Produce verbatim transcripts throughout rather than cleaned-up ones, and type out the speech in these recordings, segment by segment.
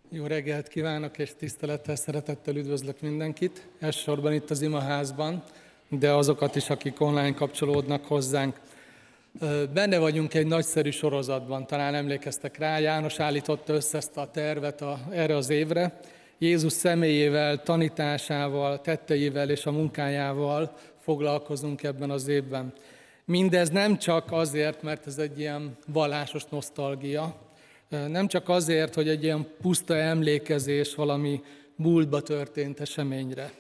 Jó reggelt kívánok, és tisztelettel, szeretettel üdvözlök mindenkit, elsősorban itt az imaházban, de azokat is, akik online kapcsolódnak hozzánk. Benne vagyunk egy nagyszerű sorozatban, talán emlékeztek rá, János állította össze ezt a tervet a, erre az évre. Jézus személyével, tanításával, tetteivel és a munkájával foglalkozunk ebben az évben. Mindez nem csak azért, mert ez egy ilyen vallásos nosztalgia, nem csak azért, hogy egy ilyen puszta emlékezés valami múltba történt eseményre.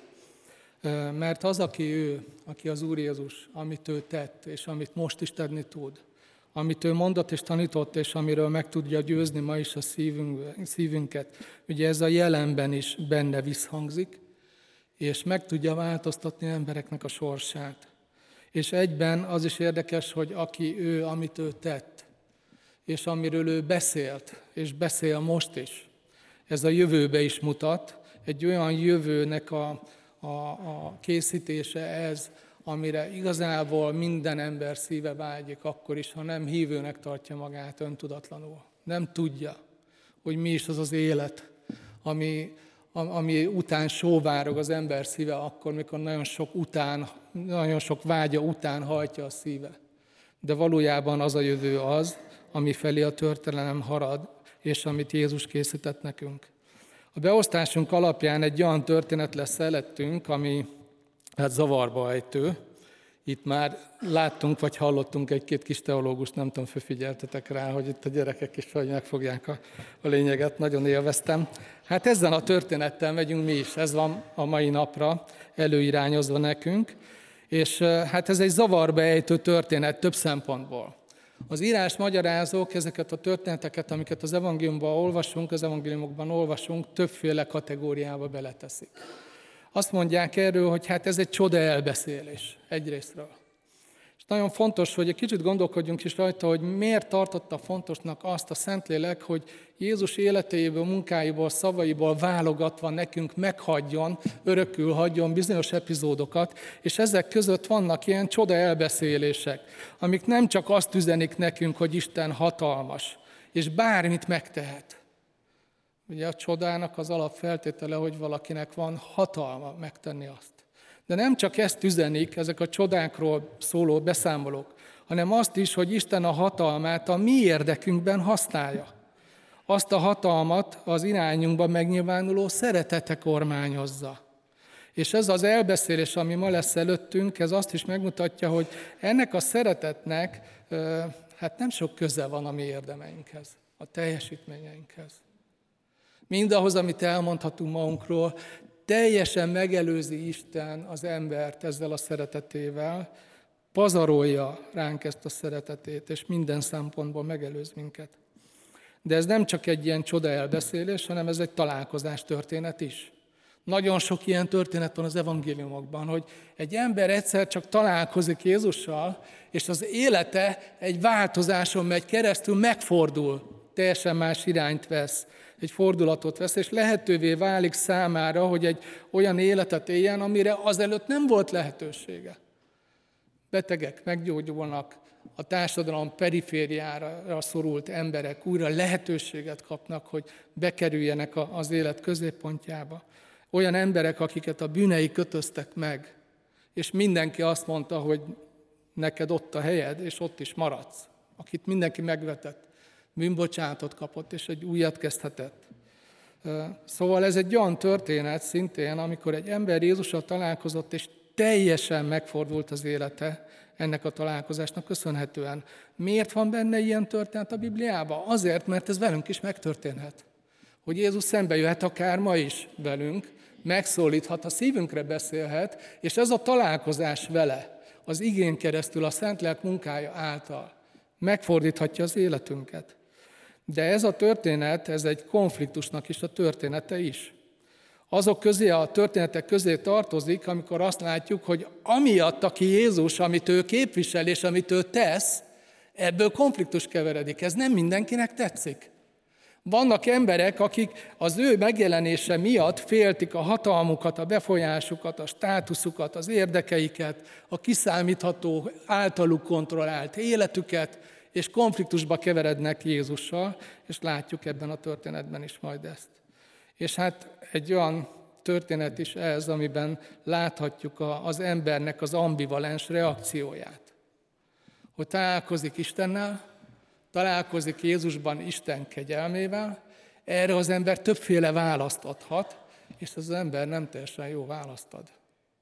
Mert az, aki ő, aki az Úr Jézus, amit ő tett, és amit most is tenni tud, amit ő mondott és tanított, és amiről meg tudja győzni ma is a szívünk, szívünket, ugye ez a jelenben is benne visszhangzik, és meg tudja változtatni embereknek a sorsát. És egyben az is érdekes, hogy aki ő, amit ő tett, és amiről ő beszélt, és beszél most is, ez a jövőbe is mutat, egy olyan jövőnek a, a, a készítése ez, amire igazából minden ember szíve vágyik, akkor is, ha nem hívőnek tartja magát öntudatlanul. Nem tudja, hogy mi is az az élet, ami, ami után sóvárog az ember szíve akkor, mikor nagyon sok, után, nagyon sok vágya után hajtja a szíve. De valójában az a jövő az, ami felé a történelem harad, és amit Jézus készített nekünk. A beosztásunk alapján egy olyan történet lesz előttünk, ami hát zavarba ejtő. Itt már láttunk, vagy hallottunk egy-két kis teológust, nem tudom, fölfigyeltetek rá, hogy itt a gyerekek is vagy megfogják a, a lényeget, nagyon élveztem. Hát ezzel a történettel megyünk mi is, ez van a mai napra előirányozva nekünk, és hát ez egy zavarba ejtő történet több szempontból. Az írás magyarázók ezeket a történeteket, amiket az evangéliumban olvasunk, az evangéliumokban olvasunk, többféle kategóriába beleteszik. Azt mondják erről, hogy hát ez egy csoda elbeszélés egyrésztről. És nagyon fontos, hogy egy kicsit gondolkodjunk is rajta, hogy miért tartotta fontosnak azt a Szentlélek, hogy Jézus életéből, munkáiból, szavaiból válogatva nekünk meghagyjon, örökül hagyjon bizonyos epizódokat, és ezek között vannak ilyen csoda elbeszélések, amik nem csak azt üzenik nekünk, hogy Isten hatalmas, és bármit megtehet. Ugye a csodának az alapfeltétele, hogy valakinek van hatalma megtenni azt. De nem csak ezt üzenik ezek a csodákról szóló beszámolók, hanem azt is, hogy Isten a hatalmát a mi érdekünkben használja. Azt a hatalmat az irányunkban megnyilvánuló szeretete kormányozza. És ez az elbeszélés, ami ma lesz előttünk, ez azt is megmutatja, hogy ennek a szeretetnek hát nem sok köze van a mi érdemeinkhez, a teljesítményeinkhez. Mindahhoz, amit elmondhatunk magunkról, teljesen megelőzi Isten az embert ezzel a szeretetével, pazarolja ránk ezt a szeretetét, és minden szempontból megelőz minket. De ez nem csak egy ilyen csoda elbeszélés, hanem ez egy találkozás történet is. Nagyon sok ilyen történet van az evangéliumokban, hogy egy ember egyszer csak találkozik Jézussal, és az élete egy változáson megy keresztül, megfordul, teljesen más irányt vesz, egy fordulatot vesz, és lehetővé válik számára, hogy egy olyan életet éljen, amire azelőtt nem volt lehetősége. Betegek meggyógyulnak, a társadalom perifériára szorult emberek újra lehetőséget kapnak, hogy bekerüljenek az élet középpontjába. Olyan emberek, akiket a bűnei kötöztek meg, és mindenki azt mondta, hogy neked ott a helyed, és ott is maradsz. Akit mindenki megvetett, bűnbocsánatot kapott, és egy újat kezdhetett. Szóval ez egy olyan történet szintén, amikor egy ember Jézussal találkozott, és teljesen megfordult az élete ennek a találkozásnak köszönhetően. Miért van benne ilyen történet a Bibliában? Azért, mert ez velünk is megtörténhet. Hogy Jézus szembe jöhet akár ma is velünk, megszólíthat, a szívünkre beszélhet, és ez a találkozás vele, az igén keresztül, a Szentlélek munkája által megfordíthatja az életünket. De ez a történet, ez egy konfliktusnak is a története is. Azok közé, a történetek közé tartozik, amikor azt látjuk, hogy amiatt, aki Jézus, amit ő képvisel és amit ő tesz, ebből konfliktus keveredik. Ez nem mindenkinek tetszik. Vannak emberek, akik az ő megjelenése miatt féltik a hatalmukat, a befolyásukat, a státuszukat, az érdekeiket, a kiszámítható, általuk kontrollált életüket, és konfliktusba keverednek Jézussal, és látjuk ebben a történetben is majd ezt. És hát egy olyan történet is ez, amiben láthatjuk az embernek az ambivalens reakcióját. Hogy találkozik Istennel, találkozik Jézusban Isten kegyelmével, erre az ember többféle választ adhat, és az ember nem teljesen jó választ ad.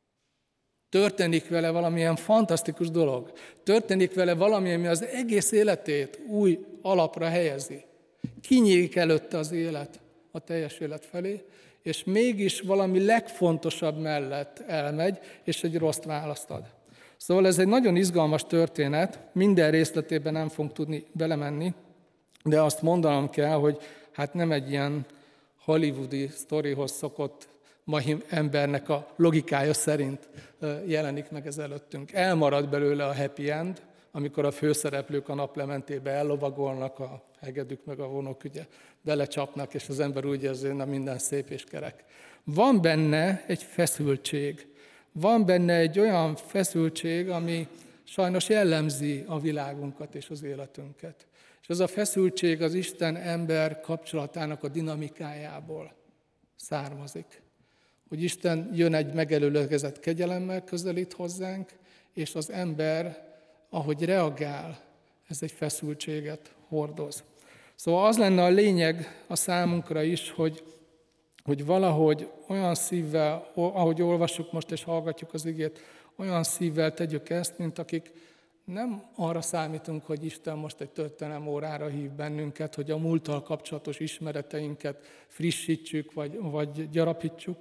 Történik vele valamilyen fantasztikus dolog. Történik vele valami, ami az egész életét új alapra helyezi. Kinyílik előtte az élet a teljes élet felé, és mégis valami legfontosabb mellett elmegy, és egy rossz választ ad. Szóval ez egy nagyon izgalmas történet, minden részletében nem fogunk tudni belemenni, de azt mondanom kell, hogy hát nem egy ilyen hollywoodi sztorihoz szokott mai embernek a logikája szerint jelenik meg ez előttünk. Elmarad belőle a happy end, amikor a főszereplők a naplementébe ellovagolnak, a hegedűk meg a vonók ugye belecsapnak, és az ember úgy érzi, hogy minden szép és kerek. Van benne egy feszültség. Van benne egy olyan feszültség, ami sajnos jellemzi a világunkat és az életünket. És ez a feszültség az Isten-ember kapcsolatának a dinamikájából származik. Hogy Isten jön egy megelőlegezett kegyelemmel, közelít hozzánk, és az ember, ahogy reagál, ez egy feszültséget hordoz. Szóval az lenne a lényeg a számunkra is, hogy, hogy valahogy olyan szívvel, ahogy olvassuk most és hallgatjuk az igét, olyan szívvel tegyük ezt, mint akik nem arra számítunk, hogy Isten most egy történelem órára hív bennünket, hogy a múlttal kapcsolatos ismereteinket frissítsük, vagy, vagy gyarapítsuk,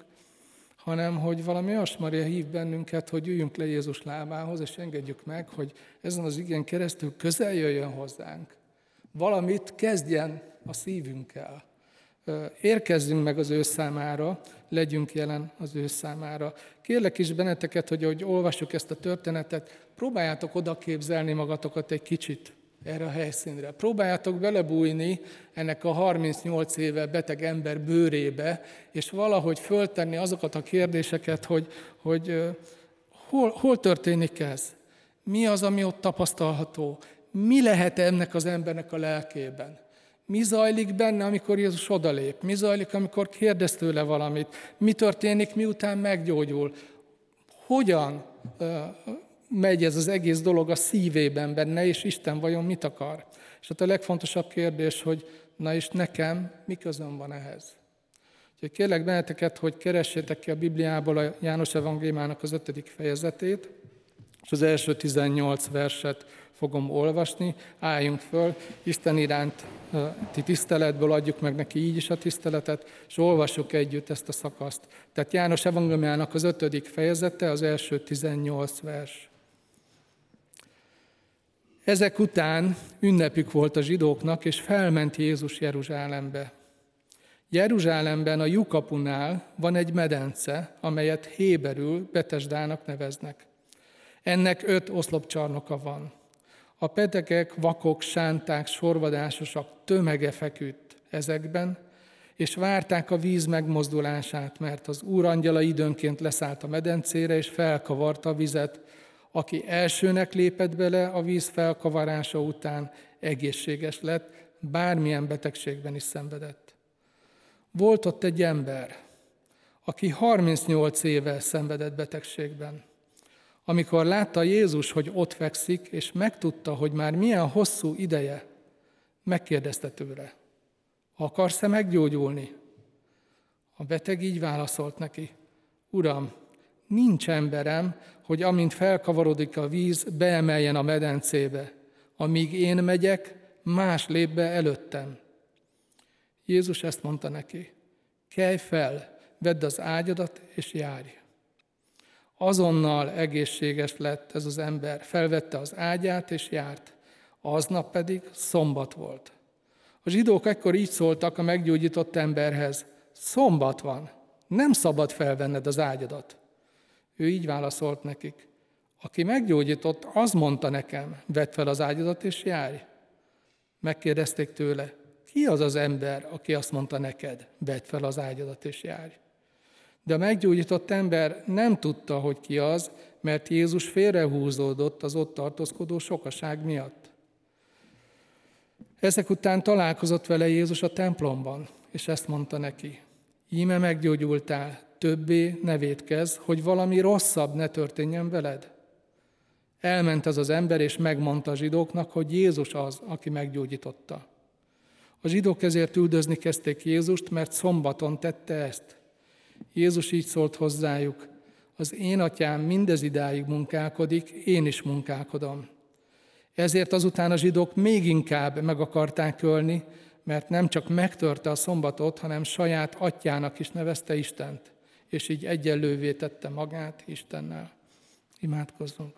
hanem hogy valami olyasmire hív bennünket, hogy üljünk le Jézus lábához, és engedjük meg, hogy ezen az igén keresztül közel jöjjön hozzánk. Valamit kezdjen a szívünkkel. Érkezzünk meg az ő számára, legyünk jelen az ő számára. Kérlek is benneteket, hogy ahogy olvassuk ezt a történetet, próbáljátok oda képzelni magatokat egy kicsit erre a helyszínre. Próbáljátok belebújni ennek a harmincnyolc éve beteg ember bőrébe, és valahogy föltenni azokat a kérdéseket, hogy, hogy hol, hol történik ez? Mi az, ami ott tapasztalható? Mi lehet ennek az embernek a lelkében? Mi zajlik benne, amikor Jézus odalép? Mi zajlik, amikor kérdez tőle valamit? Mi történik, miután meggyógyul? Hogyan megy ez az egész dolog a szívében benne, és Isten vajon mit akar? És hát a legfontosabb kérdés, hogy na és nekem mi közöm van ehhez? Úgyhogy kérlek benneteket, hogy keressétek ki a Bibliából a János evangéliumának az ötödik fejezetét, és az első tizennyolc verset fogom olvasni. Álljunk föl, Isten iránti tiszteletből adjuk meg neki így is a tiszteletet, és olvassuk együtt ezt a szakaszt. Tehát János evangéliumának az ötödik fejezete, az első tizennyolc vers. Ezek után ünnepük volt a zsidóknak, és felment Jézus Jeruzsálembe. Jeruzsálemben a lyukapunál van egy medence, amelyet héberül Betesdának neveznek. Ennek öt oszlopcsarnoka van. A betegek, vakok, sánták, sorvadásosak tömege feküdt ezekben, és várták a víz megmozdulását, mert az Úr angyala időnként leszállt a medencére, és felkavarta a vizet. Aki elsőnek lépett bele a víz felkavarása után, egészséges lett, bármilyen betegségben is szenvedett. Volt ott egy ember, aki harmincnyolc éve szenvedett betegségben. Amikor látta Jézus, hogy ott fekszik, és megtudta, hogy már milyen hosszú ideje, megkérdezte tőle, akarsz-e meggyógyulni? A beteg így válaszolt neki, Uram, nincs emberem, hogy amint felkavarodik a víz, beemeljen a medencébe. Amíg én megyek, más lép be előttem. Jézus ezt mondta neki, kelj fel, vedd az ágyadat és járj. Azonnal egészséges lett ez az ember, felvette az ágyát és járt. Aznap pedig szombat volt. A zsidók ekkor így szóltak a meggyógyított emberhez, szombat van, nem szabad felvenned az ágyadat. Ő így válaszolt nekik, aki meggyógyított, az mondta nekem, vedd fel az ágyadat és járj. Megkérdezték tőle, ki az az ember, aki azt mondta neked, vedd fel az ágyadat és járj. De a meggyógyított ember nem tudta, hogy ki az, mert Jézus félrehúzódott az ott tartózkodó sokaság miatt. Ezek után találkozott vele Jézus a templomban, és ezt mondta neki, Íme meggyógyultál, többé ne vétkezz, hogy valami rosszabb ne történjen veled. Elment az az ember, és megmondta a zsidóknak, hogy Jézus az, aki meggyógyította. A zsidók ezért üldözni kezdték Jézust, mert szombaton tette ezt. Jézus így szólt hozzájuk: az én atyám mindezidáig munkálkodik, én is munkálkodom. Ezért azután a zsidók még inkább meg akarták ölni, mert nem csak megtörte a szombatot, hanem saját atyának is nevezte Istent, és így egyenlővé tette magát Istennel. Imádkozzunk.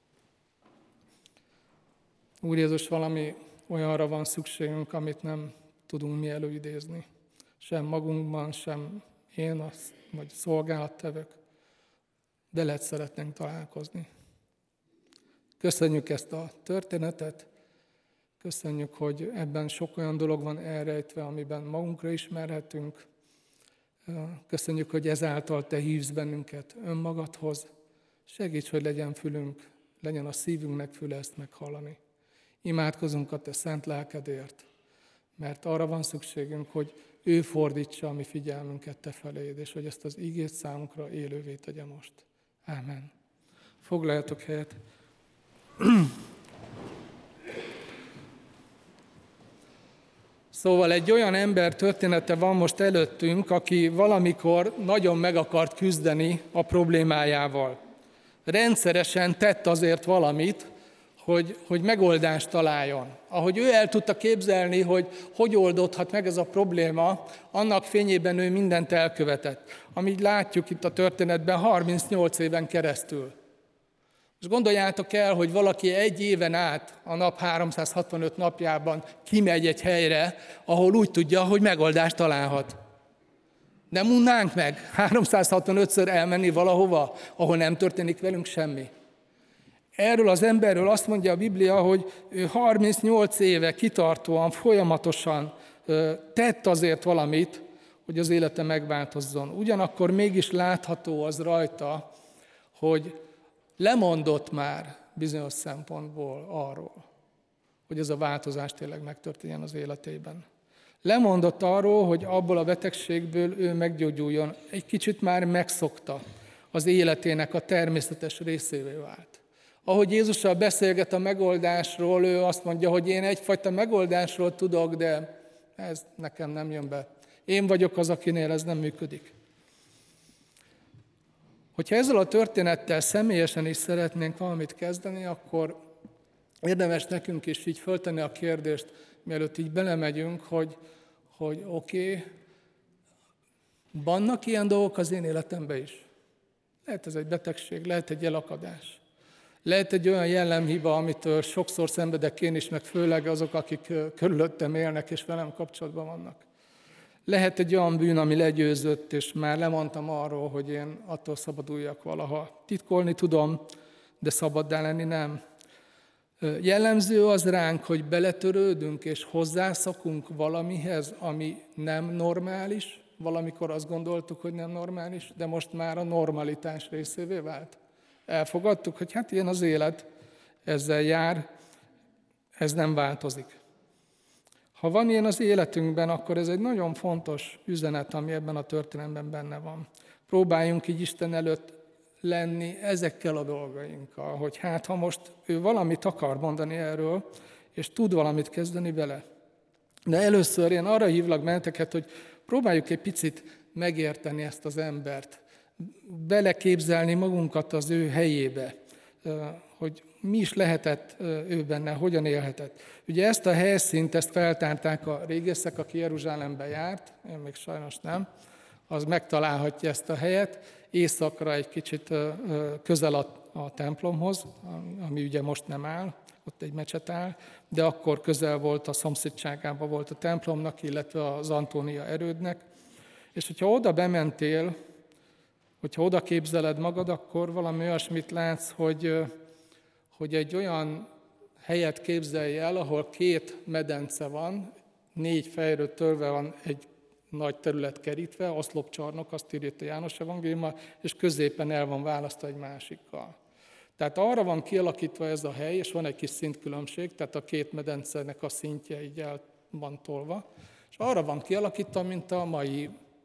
Úr Jézus, valami olyanra van szükségünk, amit nem tudunk mi előidézni. Sem magunkban, sem én, az, vagy szolgálattevők. De lehet szeretnénk találkozni. Köszönjük ezt a történetet, köszönjük, hogy ebben sok olyan dolog van elrejtve, amiben magunkra ismerhetünk. Köszönjük, hogy ezáltal Te hívsz bennünket önmagadhoz. Segíts, hogy legyen fülünk, legyen a szívünknek füle ezt meghallani. Imádkozunk a Te szent lelkedért, mert arra van szükségünk, hogy ő fordítsa a mi figyelmünket Te feléd, és hogy ezt az igét számunkra élővé tegye most. Ámen. Foglaljatok helyet. Szóval egy olyan ember története van most előttünk, aki valamikor nagyon meg akart küzdeni a problémájával. Rendszeresen tett azért valamit, hogy, hogy megoldást találjon. Ahogy ő el tudta képzelni, hogy hogy oldódhat meg ez a probléma, annak fényében ő mindent elkövetett. Amit látjuk itt a történetben harmincnyolc éven keresztül. És gondoljátok el, hogy valaki egy éven át, a nap háromszázhatvanöt napjában kimegy egy helyre, ahol úgy tudja, hogy megoldást találhat. Nem unnánk meg háromszázhatvanötször elmenni valahova, ahol nem történik velünk semmi. Erről az emberről azt mondja a Biblia, hogy ő harmincnyolc éve kitartóan, folyamatosan tett azért valamit, hogy az élete megváltozzon. Ugyanakkor mégis látható az rajta, hogy lemondott már bizonyos szempontból arról, hogy ez a változás tényleg megtörténjen az életében. Lemondott arról, hogy abból a betegségből ő meggyógyuljon. Egy kicsit már megszokta, az életének a természetes részévé vált. Ahogy Jézussal beszélget a megoldásról, ő azt mondja, hogy én egyfajta megoldásról tudok, de ez nekem nem jön be. Én vagyok az, akinél ez nem működik. Hogyha ezzel a történettel személyesen is szeretnénk valamit kezdeni, akkor érdemes nekünk is így föltenni a kérdést, mielőtt így belemegyünk, hogy, hogy oké, okay, vannak ilyen dolgok az én életemben is. Lehet ez egy betegség, lehet egy elakadás. Lehet egy olyan jellemhiba, amitől sokszor szenvedek én is, meg főleg azok, akik körülöttem élnek és velem kapcsolatban vannak. Lehet egy olyan bűn, ami legyőzött, és már lemondtam arról, hogy én attól szabaduljak valaha. Titkolni tudom, de szabaddá lenni nem. Jellemző az ránk, hogy beletörődünk és hozzászokunk valamihez, ami nem normális. Valamikor azt gondoltuk, hogy nem normális, de most már a normalitás részévé vált. Elfogadtuk, hogy hát ilyen az élet, ezzel jár, ez nem változik. Ha van ilyen az életünkben, akkor ez egy nagyon fontos üzenet, ami ebben a történetben benne van. Próbáljunk így Isten előtt lenni ezekkel a dolgainkkal, hogy hát ha most ő valamit akar mondani erről, és tud valamit kezdeni vele. De először én arra hívlak benneteket, hogy próbáljuk egy picit megérteni ezt az embert, beleképzelni magunkat az ő helyébe, hogy mi is lehetett ő benne, hogyan élhetett. Ugye ezt a helyszínt, ezt feltárták a régészek, aki Jeruzsálembe járt, én még sajnos nem, az megtalálhatja ezt a helyet, északra egy kicsit közel a, a templomhoz, ami ugye most nem áll, ott egy mecset áll, de akkor közel volt, a szomszédságában volt a templomnak, illetve az Antónia erődnek, és hogyha oda bementél, hogyha oda képzeled magad, akkor valami olyasmit látsz, hogy, hogy egy olyan helyet képzelj el, ahol két medence van, négy fejről törve van egy nagy terület kerítve, oszlopcsarnok, azt írja a János evangéliuma, és középen el van választva egy másikkal. Tehát arra van kialakítva ez a hely, és van egy kis szintkülönbség, tehát a két medencenek a szintje így el van tolva, és arra van kialakítva, mint a mai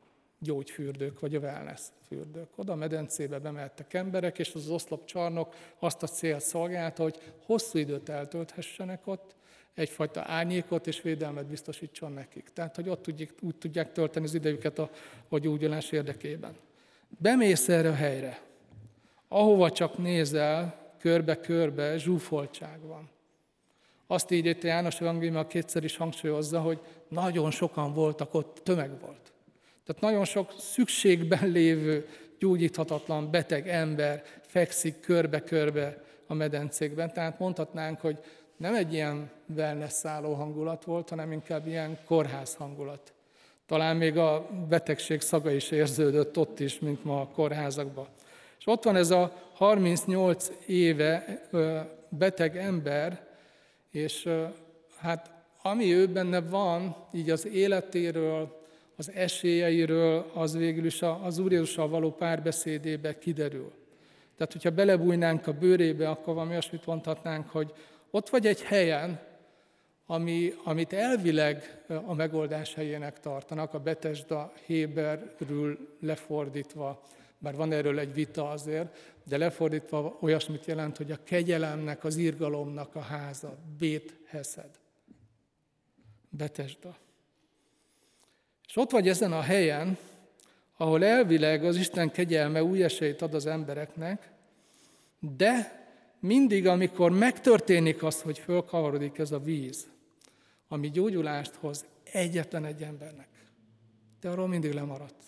gyógyfürdők, vagy a wellness fürdők. Oda a medencébe bemehettek emberek, és az oszlopcsarnok azt a célt szolgálta, hogy hosszú időt eltölthessenek ott, egyfajta árnyékot és védelmet biztosítson nekik. Tehát, hogy ott tudják, úgy tudják tölteni az idejüket a, a gyógyulás érdekében. Bemész erre a helyre, ahova csak nézel, körbe-körbe zsúfoltság van. Azt így itt János evangéliuma kétszer is hangsúlyozza, hogy nagyon sokan voltak ott, tömeg volt. Tehát nagyon sok szükségben lévő, gyógyíthatatlan, beteg ember fekszik körbe-körbe a medencékben. Tehát mondhatnánk, hogy nem egy ilyen wellness szálló hangulat volt, hanem inkább ilyen kórház hangulat. Talán még a betegség szaga is érződött ott is, mint ma a kórházakban. És ott van ez a harmincnyolc éve beteg ember, és hát ami ő benne van, így az életéről, az esélyeiről, az végül is az Úr Jézussal való párbeszédébe kiderül. Tehát, hogyha belebújnánk a bőrébe, akkor valami olyasmit mondhatnánk, hogy ott vagy egy helyen, ami, amit elvileg a megoldás helyének tartanak, a Betesda Héberről lefordítva, bár van erről egy vita azért, de lefordítva olyasmit jelent, hogy a kegyelemnek, az irgalomnak a háza, Bét Heszed. Betesda. És ott vagy ezen a helyen, ahol elvileg az Isten kegyelme új esélyt ad az embereknek, de mindig, amikor megtörténik az, hogy fölkavarodik ez a víz, ami gyógyulást hoz egyetlen egy embernek, de arról mindig lemaradsz.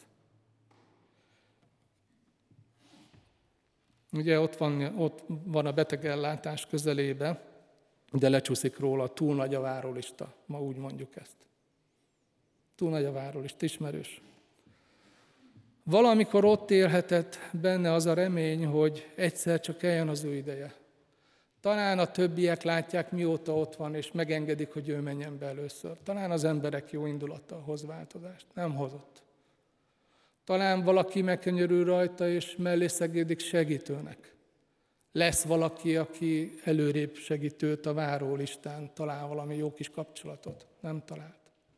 Ugye ott van, ott van a betegellátás közelébe, de lecsúszik róla, túl nagy a várólista, ma úgy mondjuk ezt. Túl nagy a várólista, ismerős. Valamikor ott élhetett benne az a remény, hogy egyszer csak eljön az ő ideje. Talán a többiek látják, mióta ott van, és megengedik, hogy ő menjen be először. Talán az emberek jó indulata hoz változást. Nem hozott. Talán valaki megkönyörül rajta, és mellé szegédik segítőnek. Lesz valaki, aki előrébb segítőt a várólistán, talál valami jó kis kapcsolatot. Nem talált.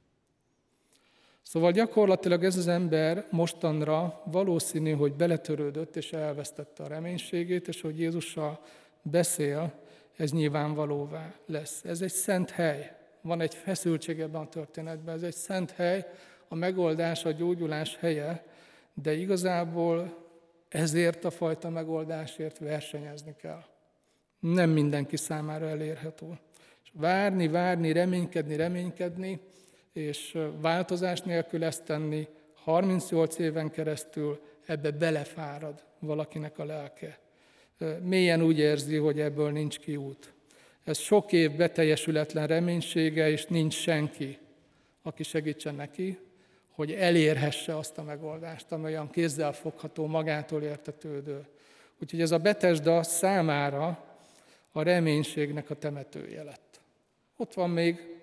Szóval gyakorlatilag ez az ember mostanra valószínű, hogy beletörődött, és elvesztette a reménységét, és hogy Jézussal beszél, ez nyilvánvalóvá lesz. Ez egy szent hely. Van egy feszültség ebben a történetben. Ez egy szent hely, a megoldás, a gyógyulás helye, de igazából ezért a fajta megoldásért versenyezni kell. Nem mindenki számára elérhető. És várni, várni, reménykedni, reménykedni, és változás nélkül ezt tenni, harmincnyolc éven keresztül ebbe belefárad valakinek a lelke. Mélyen úgy érzi, hogy ebből nincs kiút. Ez sok év beteljesületlen reménysége, és nincs senki, aki segítsen neki, hogy elérhesse azt a megoldást, ami olyan kézzel fogható, magától értetődő. Úgyhogy ez a Betesda számára a reménységnek a temetője lett. Ott van még,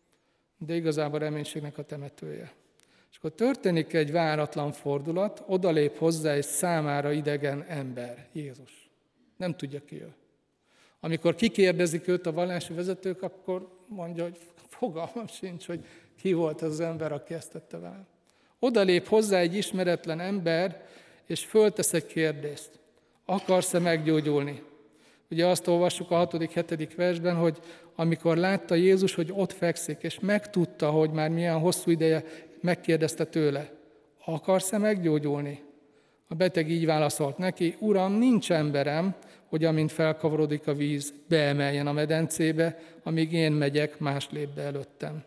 de igazából a reménységnek a temetője. És akkor történik egy váratlan fordulat, odalép hozzá egy számára idegen ember, Jézus. Nem tudja ki ő. Amikor kikérdezik őt a vallási vezetők, akkor mondja, hogy fogalmam sincs, hogy ki volt az ember, aki ezt tette velem. Odalép hozzá egy ismeretlen ember, és föltesz egy kérdést. Akarsz-e meggyógyulni? Ugye azt olvassuk a hatodik, hetedik versben, hogy amikor látta Jézus, hogy ott fekszik, és megtudta, hogy már milyen hosszú ideje, megkérdezte tőle, akarsz-e meggyógyulni? A beteg így válaszolt neki, Uram, nincs emberem, hogy amint felkavarodik a víz, beemeljen a medencébe, amíg én megyek, más lép be előttem.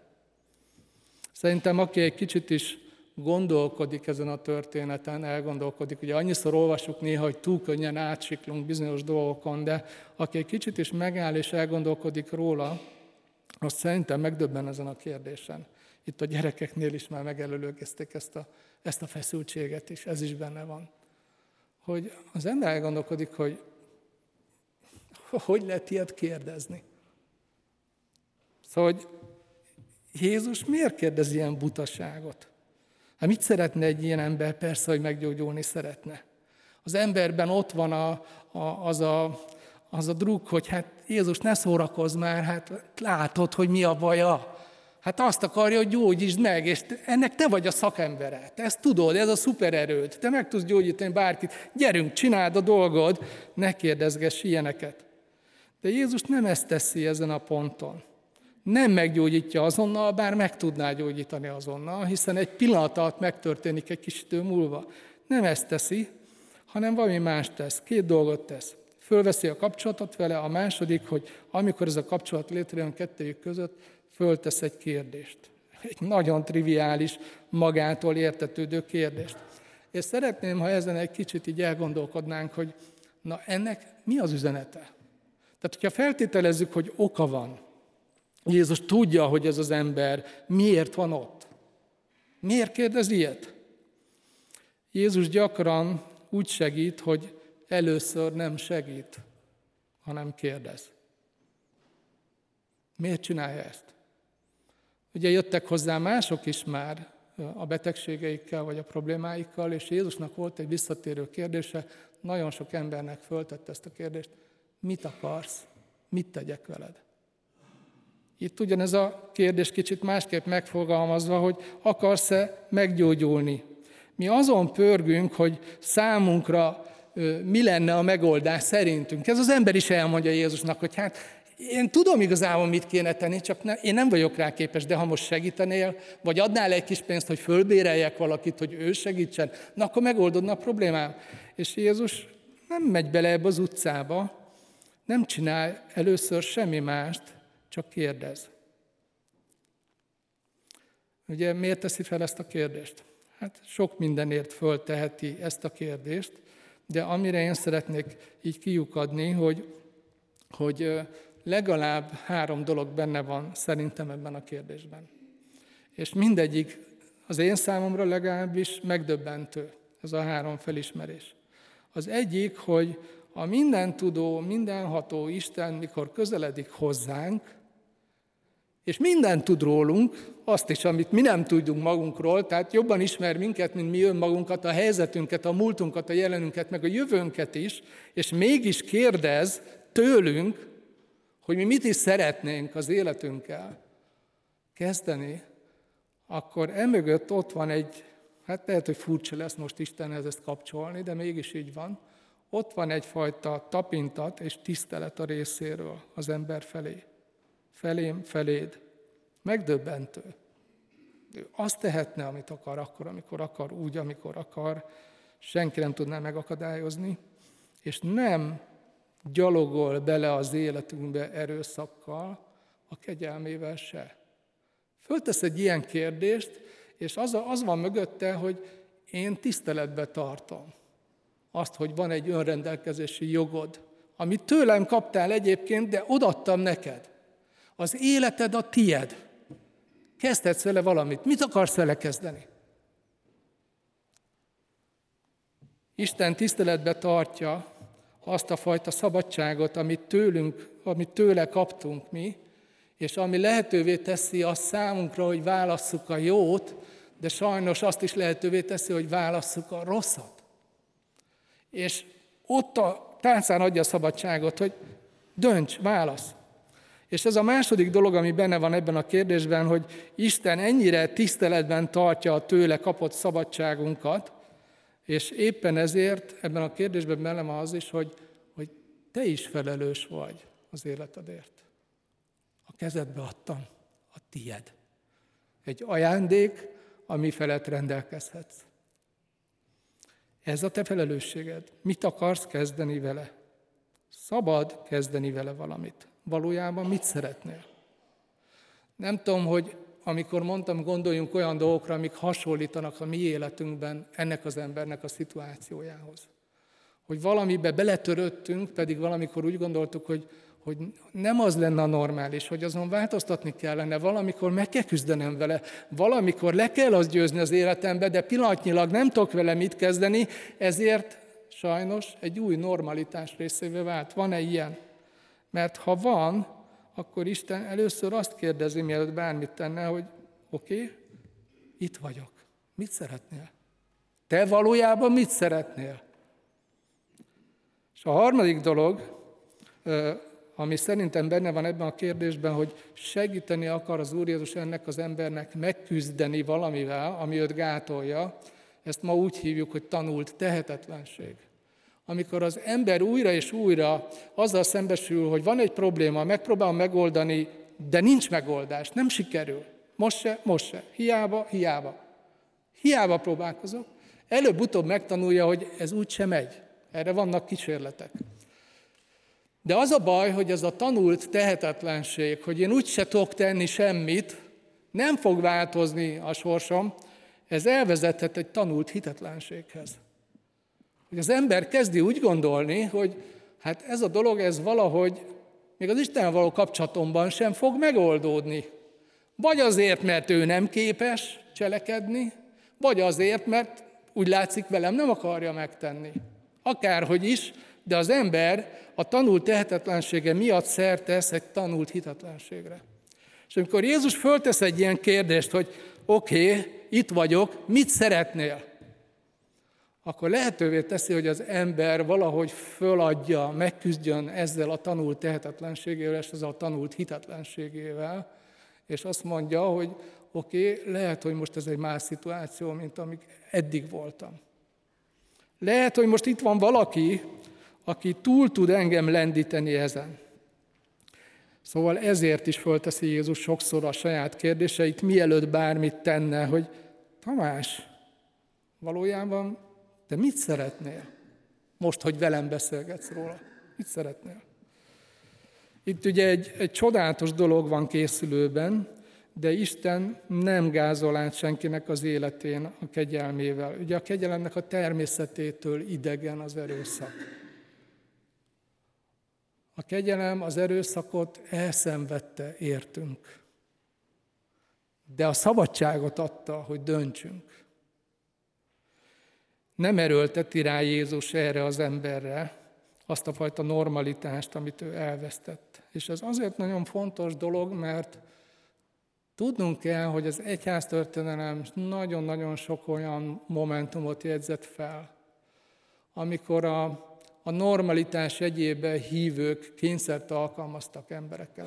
Szerintem aki egy kicsit is gondolkodik ezen a történeten, elgondolkodik, ugye annyiszor olvassuk néha, hogy túl könnyen átsiklunk bizonyos dolgokon, de aki egy kicsit is megáll és elgondolkodik róla, azt szerintem megdöbben ezen a kérdésen. Itt a gyerekeknél is már megelőlegezték ezt a, ezt a feszültséget is, ez is benne van. Hogy az ember elgondolkodik, hogy hogy lehet ilyet kérdezni. Szóval, hogy Jézus miért kérdez ilyen butaságot? Hát mit szeretne egy ilyen ember? Persze, hogy meggyógyulni szeretne. Az emberben ott van a, a, az, a, az a druk, hogy hát Jézus, ne szórakozz már, hát látod, hogy mi a baja. Hát azt akarja, hogy gyógyítsd meg, és ennek te vagy a szakembere. Te ezt tudod, ez a szupererőd. Te meg tudsz gyógyítani bárkit. Gyerünk, csináld a dolgod, ne kérdezgess ilyeneket. De Jézus nem ezt teszi ezen a ponton. Nem meggyógyítja azonnal, bár meg tudná gyógyítani azonnal, hiszen egy pillanat alatt megtörténik egy kis idő múlva. Nem ezt teszi, hanem valami más tesz. Két dolgot tesz. Fölveszi a kapcsolatot vele, a második, hogy amikor ez a kapcsolat létrejön kettőjük között, föltesz egy kérdést. Egy nagyon triviális, magától értetődő kérdést. És szeretném, ha ezen egy kicsit így elgondolkodnánk, hogy na ennek mi az üzenete? Tehát, hogyha feltételezzük, hogy oka van, Jézus tudja, hogy ez az ember miért van ott. Miért kérdez ilyet? Jézus gyakran úgy segít, hogy először nem segít, hanem kérdez. Miért csinálja ezt? Ugye jöttek hozzá mások is már a betegségeikkel vagy a problémáikkal, és Jézusnak volt egy visszatérő kérdése, nagyon sok embernek föltette ezt a kérdést, mit akarsz, mit tegyek veled? Itt ugyanez a kérdés kicsit másképp megfogalmazva, hogy akarsz-e meggyógyulni? Mi azon pörgünk, hogy számunkra mi lenne a megoldás szerintünk. Ez az ember is elmondja Jézusnak, hogy hát én tudom igazából, mit kéne tenni, csak ne, én nem vagyok rá képes, de ha most segítenél, vagy adnál egy kis pénzt, hogy fölbéreljek valakit, hogy ő segítsen, na akkor megoldodna a problémám. És Jézus nem megy bele ebbe az utcába, nem csinál először semmi mást, csak kérdez. Ugye miért teszi fel ezt a kérdést? Hát sok mindenért fölteheti ezt a kérdést, de amire én szeretnék így kiukadni, hogy, hogy legalább három dolog benne van szerintem ebben a kérdésben. És mindegyik az én számomra legalábbis megdöbbentő, ez a három felismerés. Az egyik, hogy a mindentudó, mindenható Isten, mikor közeledik hozzánk, és mindent tud rólunk, azt is, amit mi nem tudunk magunkról, tehát jobban ismer minket, mint mi önmagunkat, a helyzetünket, a múltunkat, a jelenünket, meg a jövőnket is, és mégis kérdez tőlünk, hogy mi mit is szeretnénk az életünkkel kezdeni, akkor emögött ott van egy, hát lehet, hogy furcsa lesz most Istenhez ezt kapcsolni, de mégis így van, ott van egyfajta tapintat és tisztelet a részéről az ember felé. Felém, feléd. Megdöbbentő. Ő azt tehetne, amit akar, akkor, amikor akar, úgy, amikor akar, senki nem tudná megakadályozni, és nem gyalogol bele az életünkbe erőszakkal, a kegyelmével se. Föltesz egy ilyen kérdést, és az, az van mögötte, hogy én tiszteletbe tartom azt, hogy van egy önrendelkezési jogod, amit tőlem kaptál egyébként, de odaadtam neked. Az életed a tied. Kezdhetsz vele valamit. Mit akarsz vele kezdeni? Isten tiszteletbe tartja azt a fajta szabadságot, amit tőlünk, amit tőle kaptunk mi, és ami lehetővé teszi azt számunkra, hogy válasszuk a jót, de sajnos azt is lehetővé teszi, hogy válasszuk a rosszat. És ott a tálcán adja a szabadságot, hogy dönts, válasz. És ez a második dolog, ami benne van ebben a kérdésben, hogy Isten ennyire tiszteletben tartja a tőle kapott szabadságunkat, és éppen ezért ebben a kérdésben benne van az is, hogy, hogy te is felelős vagy az életedért. A kezedbe adtam, a tied. Egy ajándék, ami felett rendelkezhetsz. Ez a te felelősséged. Mit akarsz kezdeni vele? Szabad kezdeni vele valamit. Valójában mit szeretnél? Nem tudom, hogy amikor mondtam, gondoljunk olyan dolgokra, amik hasonlítanak a mi életünkben ennek az embernek a szituációjához. Hogy valamibe beletörődtünk, pedig valamikor úgy gondoltuk, hogy, hogy nem az lenne a normális, hogy azon változtatni kellene, valamikor meg kell küzdenem vele, valamikor le kell azt győzni az életembe, de pillanatnyilag nem tudok vele mit kezdeni, ezért sajnos egy új normalitás részévé vált. Van-e ilyen? Mert ha van, akkor Isten először azt kérdezi, mielőtt bármit tenne, hogy oké, okay, itt vagyok. Mit szeretnél? Te valójában mit szeretnél? És a harmadik dolog, ami szerintem benne van ebben a kérdésben, hogy segíteni akar az Úr Jézus ennek az embernek megküzdeni valamivel, ami őt gátolja. Ezt ma úgy hívjuk, hogy tanult tehetetlenség. Amikor az ember újra és újra azzal szembesül, hogy van egy probléma, megpróbál megoldani, de nincs megoldás, nem sikerül. Most se, most se. Hiába, hiába. Hiába próbálkozok. Előbb-utóbb megtanulja, hogy ez úgy sem megy. Erre vannak kísérletek. De az a baj, hogy ez a tanult tehetetlenség, hogy én úgy se tudok tenni semmit, nem fog változni a sorsom, ez elvezethet egy tanult hitetlenséghez. Hogy az ember kezdi úgy gondolni, hogy hát ez a dolog, ez valahogy még az Istennel való kapcsolatomban sem fog megoldódni. Vagy azért, mert ő nem képes cselekedni, vagy azért, mert úgy látszik velem nem akarja megtenni. Akárhogy is, de az ember a tanult tehetetlensége miatt szert tesz egy tanult hitetlenségre. És amikor Jézus föltesz egy ilyen kérdést, hogy oké, okay, itt vagyok, mit szeretnél? Akkor lehetővé teszi, hogy az ember valahogy föladja, megküzdjön ezzel a tanult tehetetlenségével, és ezzel a tanult hitetlenségével, és azt mondja, hogy oké, okay, lehet, hogy most ez egy más szituáció, mint amíg eddig voltam. Lehet, hogy most itt van valaki, aki túl tud engem lendíteni ezen. Szóval ezért is fölteszi Jézus sokszor a saját kérdéseit, mielőtt bármit tenne, hogy Tamás, valójában te mit szeretnél? Most, hogy velem beszélgetsz róla. Mit szeretnél? Itt ugye egy, egy csodálatos dolog van készülőben, de Isten nem gázol át senkinek az életén a kegyelmével. Ugye a kegyelemnek a természetétől idegen az erőszak. A kegyelem az erőszakot elszenvedte, értünk. De a szabadságot adta, hogy döntsünk. Nem erőlteti rá Jézus erre az emberre azt a fajta normalitást, amit ő elvesztett. És ez azért nagyon fontos dolog, mert tudnunk kell, hogy az egyháztörténelem nagyon-nagyon sok olyan momentumot jegyzett fel, amikor a, a normalitás jegyében hívők kényszert alkalmaztak embereken.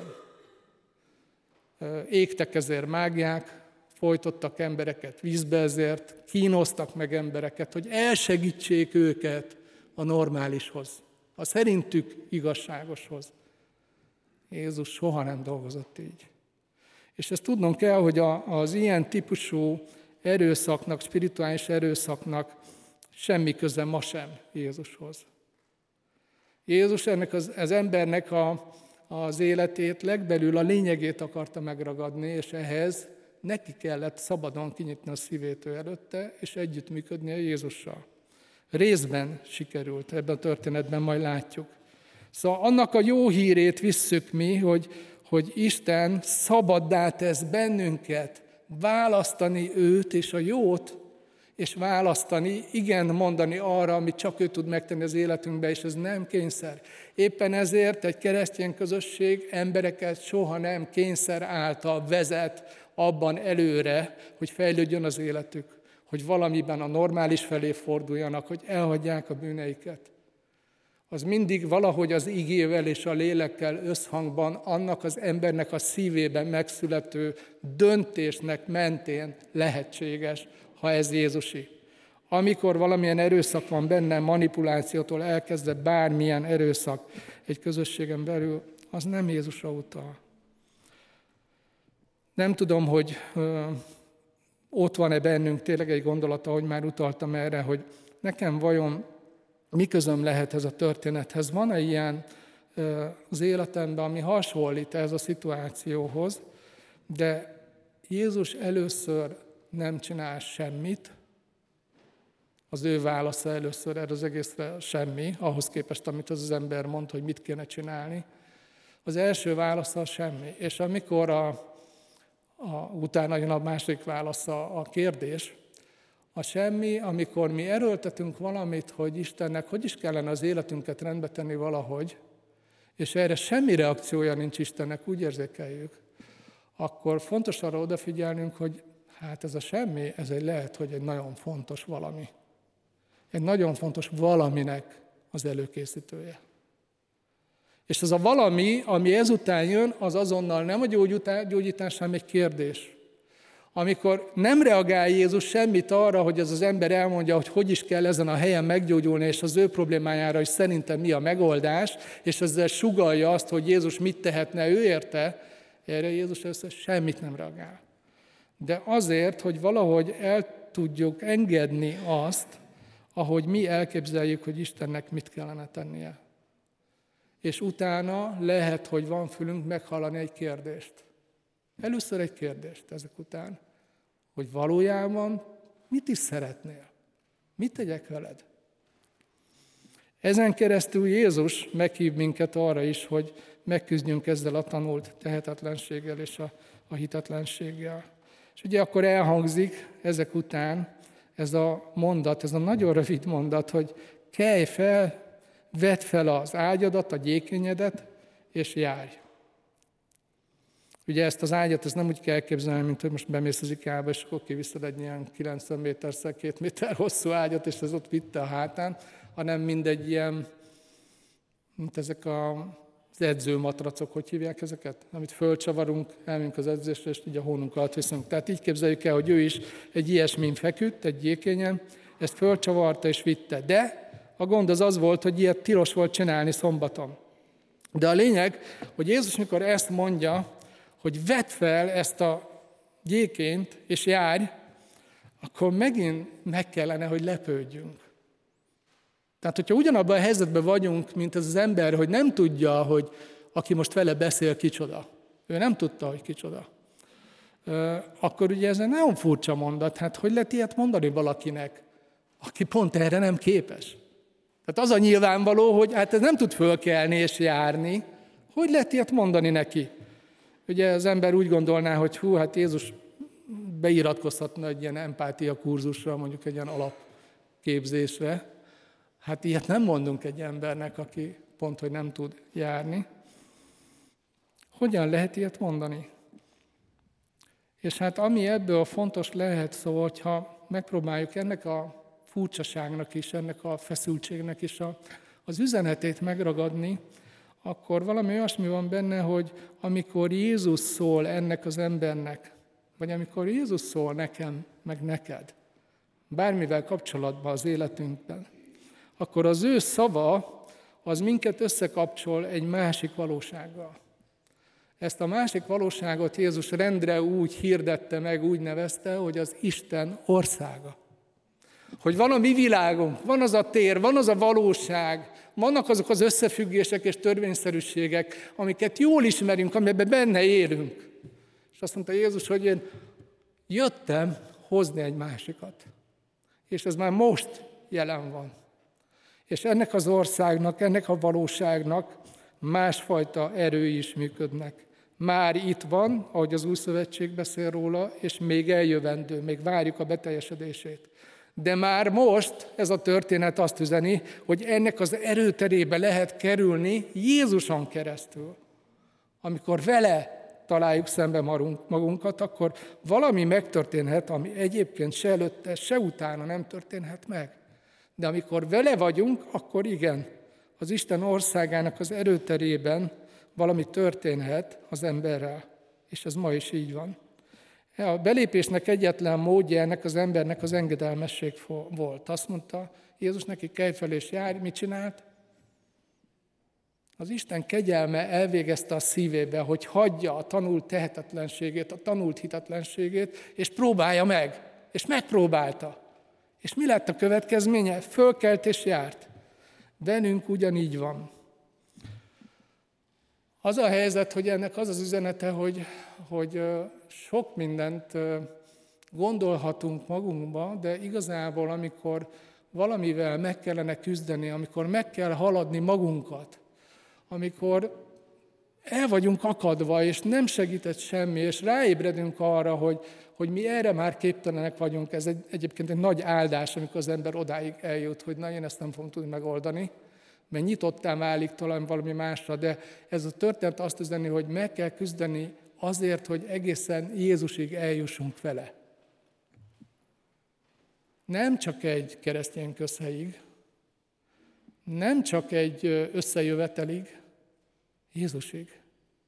Égtek ezért mágiák, folytottak embereket vízbe ezért, kínoztak meg embereket, hogy elsegítsék őket a normálishoz, a szerintük igazságoshoz. Jézus soha nem dolgozott így. És ezt tudnunk kell, hogy az ilyen típusú erőszaknak, spirituális erőszaknak semmi köze ma sem Jézushoz. Jézus ennek az, az embernek a, az életét, legbelül a lényegét akarta megragadni, és ehhez neki kellett szabadon kinyitni a szívét ő előtte, és együttműködni a Jézussal. Részben sikerült, ebben a történetben majd látjuk. Szóval annak a jó hírét visszük mi, hogy, hogy Isten szabaddá tesz bennünket választani őt és a jót, és választani, igen mondani arra, amit csak ő tud megtenni az életünkben, és ez nem kényszer. Éppen ezért egy keresztény közösség embereket soha nem kényszer által vezet abban előre, hogy fejlődjön az életük, hogy valamiben a normális felé forduljanak, hogy elhagyják a bűneiket. Az mindig valahogy az igével és a lélekkel összhangban annak az embernek a szívében megszülető döntésnek mentén lehetséges, ha ez Jézusi. Amikor valamilyen erőszak van benne, manipulációtól elkezdve bármilyen erőszak egy közösségen belül, az nem Jézusra utal. Nem tudom, hogy ö, ott van-e bennünk tényleg egy gondolata, hogy már utaltam erre, hogy nekem vajon mi közöm lehet ez a történethez. Van-e ilyen ö, az életemben, ami hasonlít ez a szituációhoz, de Jézus először nem csinál semmit, az ő válasza először erre az egészre semmi, ahhoz képest, amit az, az ember mond, hogy mit kéne csinálni. Az első válasza semmi, és amikor a, a, utána jön a második válasza a kérdés, a semmi, amikor mi erőltetünk valamit, hogy Istennek hogy is kellene az életünket rendbe tenni valahogy, és erre semmi reakciója nincs Istennek, úgy érzékeljük, akkor fontos arra odafigyelnünk, hogy hát ez a semmi, ez egy lehet, hogy egy nagyon fontos valami. Egy nagyon fontos valaminek az előkészítője. És az a valami, ami ezután jön, az azonnal nem a gyógyítás, hanem egy kérdés. Amikor nem reagál Jézus semmit arra, hogy ez az ember elmondja, hogy hogy is kell ezen a helyen meggyógyulni, és az ő problémájára is szerintem mi a megoldás, és ezzel sugallja azt, hogy Jézus mit tehetne ő érte, erre Jézus össze semmit nem reagál. De azért, hogy valahogy el tudjuk engedni azt, ahogy mi elképzeljük, hogy Istennek mit kellene tennie. És utána lehet, hogy van fülünk meghallani egy kérdést. Először egy kérdést ezek után, hogy valójában mit is szeretnél? Mit tegyek veled? Ezen keresztül Jézus meghív minket arra is, hogy megküzdjünk ezzel a tanult tehetetlenséggel és a, a hitetlenséggel. És ugye akkor elhangzik ezek után ez a mondat, ez a nagyon rövid mondat, hogy kelj fel, vedd fel az ágyadat, a gyékényedet, és járj. Ugye ezt az ágyat, ezt nem úgy kell elképzelni, mint hogy most bemész az ikába, és akkor kiviszed egy ilyen kilencven méterszer két méter hosszú ágyat, és ez ott vitte a hátán, hanem mindegy ilyen, mint ezek a, az edzőmatracok, hogy hívják ezeket? Amit fölcsavarunk, elmegyünk az edzésre, és így a hónunk alatt viszünk. Tehát így képzeljük el, hogy ő is egy ilyesmin feküdt, egy gyékényen, ezt fölcsavarta és vitte. De a gond az az volt, hogy ilyet tilos volt csinálni szombaton. De a lényeg, hogy Jézus, mikor ezt mondja, hogy vedd fel ezt a gyékényt, és járj, akkor megint meg kellene, hogy lepődjünk. Tehát, hogyha ugyanabban a helyzetben vagyunk, mint ez az ember, hogy nem tudja, hogy aki most vele beszél, kicsoda. Ő nem tudta, hogy kicsoda. Akkor ugye ez egy nagyon furcsa mondat. Hát hogy lehet ilyet mondani valakinek, aki pont erre nem képes? Tehát az a nyilvánvaló, hogy hát ez nem tud fölkelni és járni. Hogy lehet ilyet mondani neki? Ugye az ember úgy gondolná, hogy hú, hát Jézus beiratkozhatna egy ilyen empátia kurzusra, mondjuk egy ilyen alapképzésre. Hát ilyet nem mondunk egy embernek, aki pont, hogy nem tud járni. Hogyan lehet ilyet mondani? És hát ami ebből fontos lehet szó, hogyha megpróbáljuk ennek a furcsaságnak is, ennek a feszültségnek is a, az üzenetét megragadni, akkor valami olyasmi van benne, hogy amikor Jézus szól ennek az embernek, vagy amikor Jézus szól nekem, meg neked, bármivel kapcsolatban az életünkben, akkor az ő szava az minket összekapcsol egy másik valósággal. Ezt a másik valóságot Jézus rendre úgy hirdette meg, úgy nevezte, hogy az Isten országa. Hogy van a mi világunk, van az a tér, van az a valóság, vannak azok az összefüggések és törvényszerűségek, amiket jól ismerünk, amiben benne élünk. És azt mondta Jézus, hogy én jöttem hozni egy másikat. És ez már most jelen van. És ennek az országnak, ennek a valóságnak másfajta erői is működnek. Már itt van, ahogy az Új Szövetség beszél róla, és még eljövendő, még várjuk a beteljesedését. De már most ez a történet azt üzeni, hogy ennek az erőterébe lehet kerülni Jézuson keresztül. Amikor vele találjuk szembe magunkat, akkor valami megtörténhet, ami egyébként se előtte, se utána nem történhet meg. De amikor vele vagyunk, akkor igen, az Isten országának az erőterében valami történhet az emberrel. És ez ma is így van. A belépésnek egyetlen módja ennek az embernek az engedelmesség volt. Azt mondta Jézus neki, kelj fel és járj, mit csinált? Az Isten kegyelme elvégezte a szívébe, hogy hagyja a tanult tehetetlenségét, a tanult hitetlenségét, és próbálja meg. És megpróbálta. És mi lett a következménye? Fölkelt és járt. Bennünk ugyanígy van. Az a helyzet, hogy ennek az az üzenete, hogy, hogy sok mindent gondolhatunk magunkba, de igazából, amikor valamivel meg kellene küzdeni, amikor meg kell haladni magunkat, amikor el vagyunk akadva, és nem segített semmi, és ráébredünk arra, hogy, hogy mi erre már képtelenek vagyunk, ez egy, egyébként egy nagy áldás, amikor az ember odáig eljut, hogy na, én ezt nem fogom tudni megoldani, mert nyitottá válik talán valami másra, de ez a történet azt üzeni, hogy meg kell küzdeni azért, hogy egészen Jézusig eljussunk vele. Nem csak egy keresztény közhelyig, nem csak egy összejövetelig, Jézusig.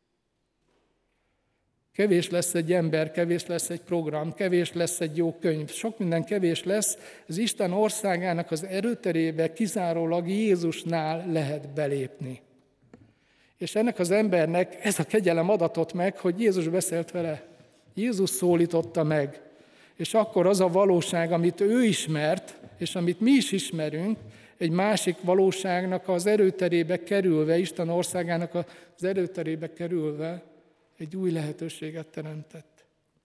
Kevés lesz egy ember, kevés lesz egy program, kevés lesz egy jó könyv, sok minden kevés lesz, az Isten országának az erőterébe kizárólag Jézusnál lehet belépni. És ennek az embernek ez a kegyelem adatott meg, hogy Jézus beszélt vele. Jézus szólította meg. És akkor az a valóság, amit ő ismert, és amit mi is ismerünk, egy másik valóságnak az erőterébe kerülve, Isten országának az erőterébe kerülve, egy új lehetőséget teremtett.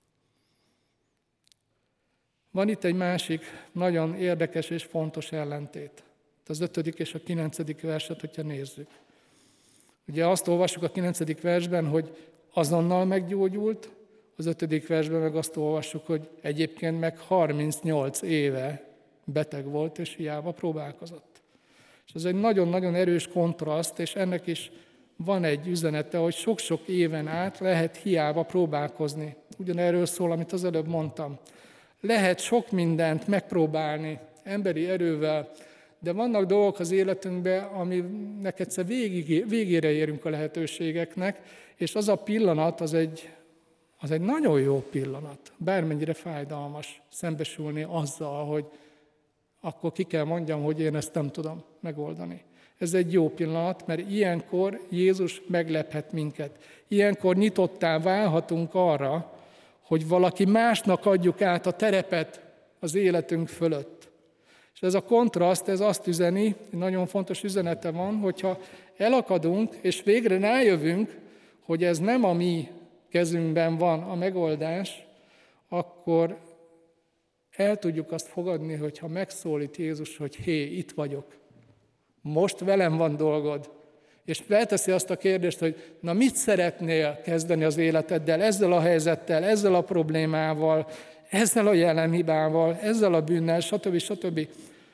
Van itt egy másik nagyon érdekes és fontos ellentét. Az ötödik és a kilencedik verset, hogyha nézzük. Ugye azt olvassuk a kilencedik versben, hogy azonnal meggyógyult, az ötödik versben meg azt olvassuk, hogy egyébként meg harmincnyolc éve beteg volt, és hiába próbálkozott. És ez egy nagyon-nagyon erős kontraszt, és ennek is van egy üzenete, hogy sok-sok éven át lehet hiába próbálkozni. Ugyanerről szól, amit az előbb mondtam. Lehet sok mindent megpróbálni emberi erővel, de vannak dolgok az életünkben, aminek egyszer végig, végére érünk a lehetőségeknek, és az a pillanat, az egy, az egy nagyon jó pillanat. Bármennyire fájdalmas szembesülni azzal, hogy akkor ki kell mondjam, hogy én ezt nem tudom megoldani. Ez egy jó pillanat, mert ilyenkor Jézus meglephet minket. Ilyenkor nyitottá válhatunk arra, hogy valaki másnak adjuk át a terepet az életünk fölött. És ez a kontraszt, ez azt üzeni, egy nagyon fontos üzenete van, hogyha elakadunk, és végre rájövünk, hogy ez nem a mi kezünkben van a megoldás, akkor el tudjuk azt fogadni, hogyha megszólít Jézus, hogy hé, itt vagyok. Most velem van dolgod. És felteszi azt a kérdést, hogy na mit szeretnél kezdeni az életeddel, ezzel a helyzettel, ezzel a problémával, ezzel a jelenhibával, ezzel a bűnnel, stb. stb.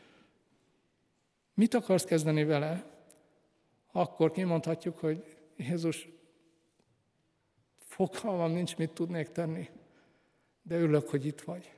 Mit akarsz kezdeni vele? Akkor kimondhatjuk, hogy Jézus, fogalmam nincs, mit tudnék tenni, de örülök, hogy itt vagy.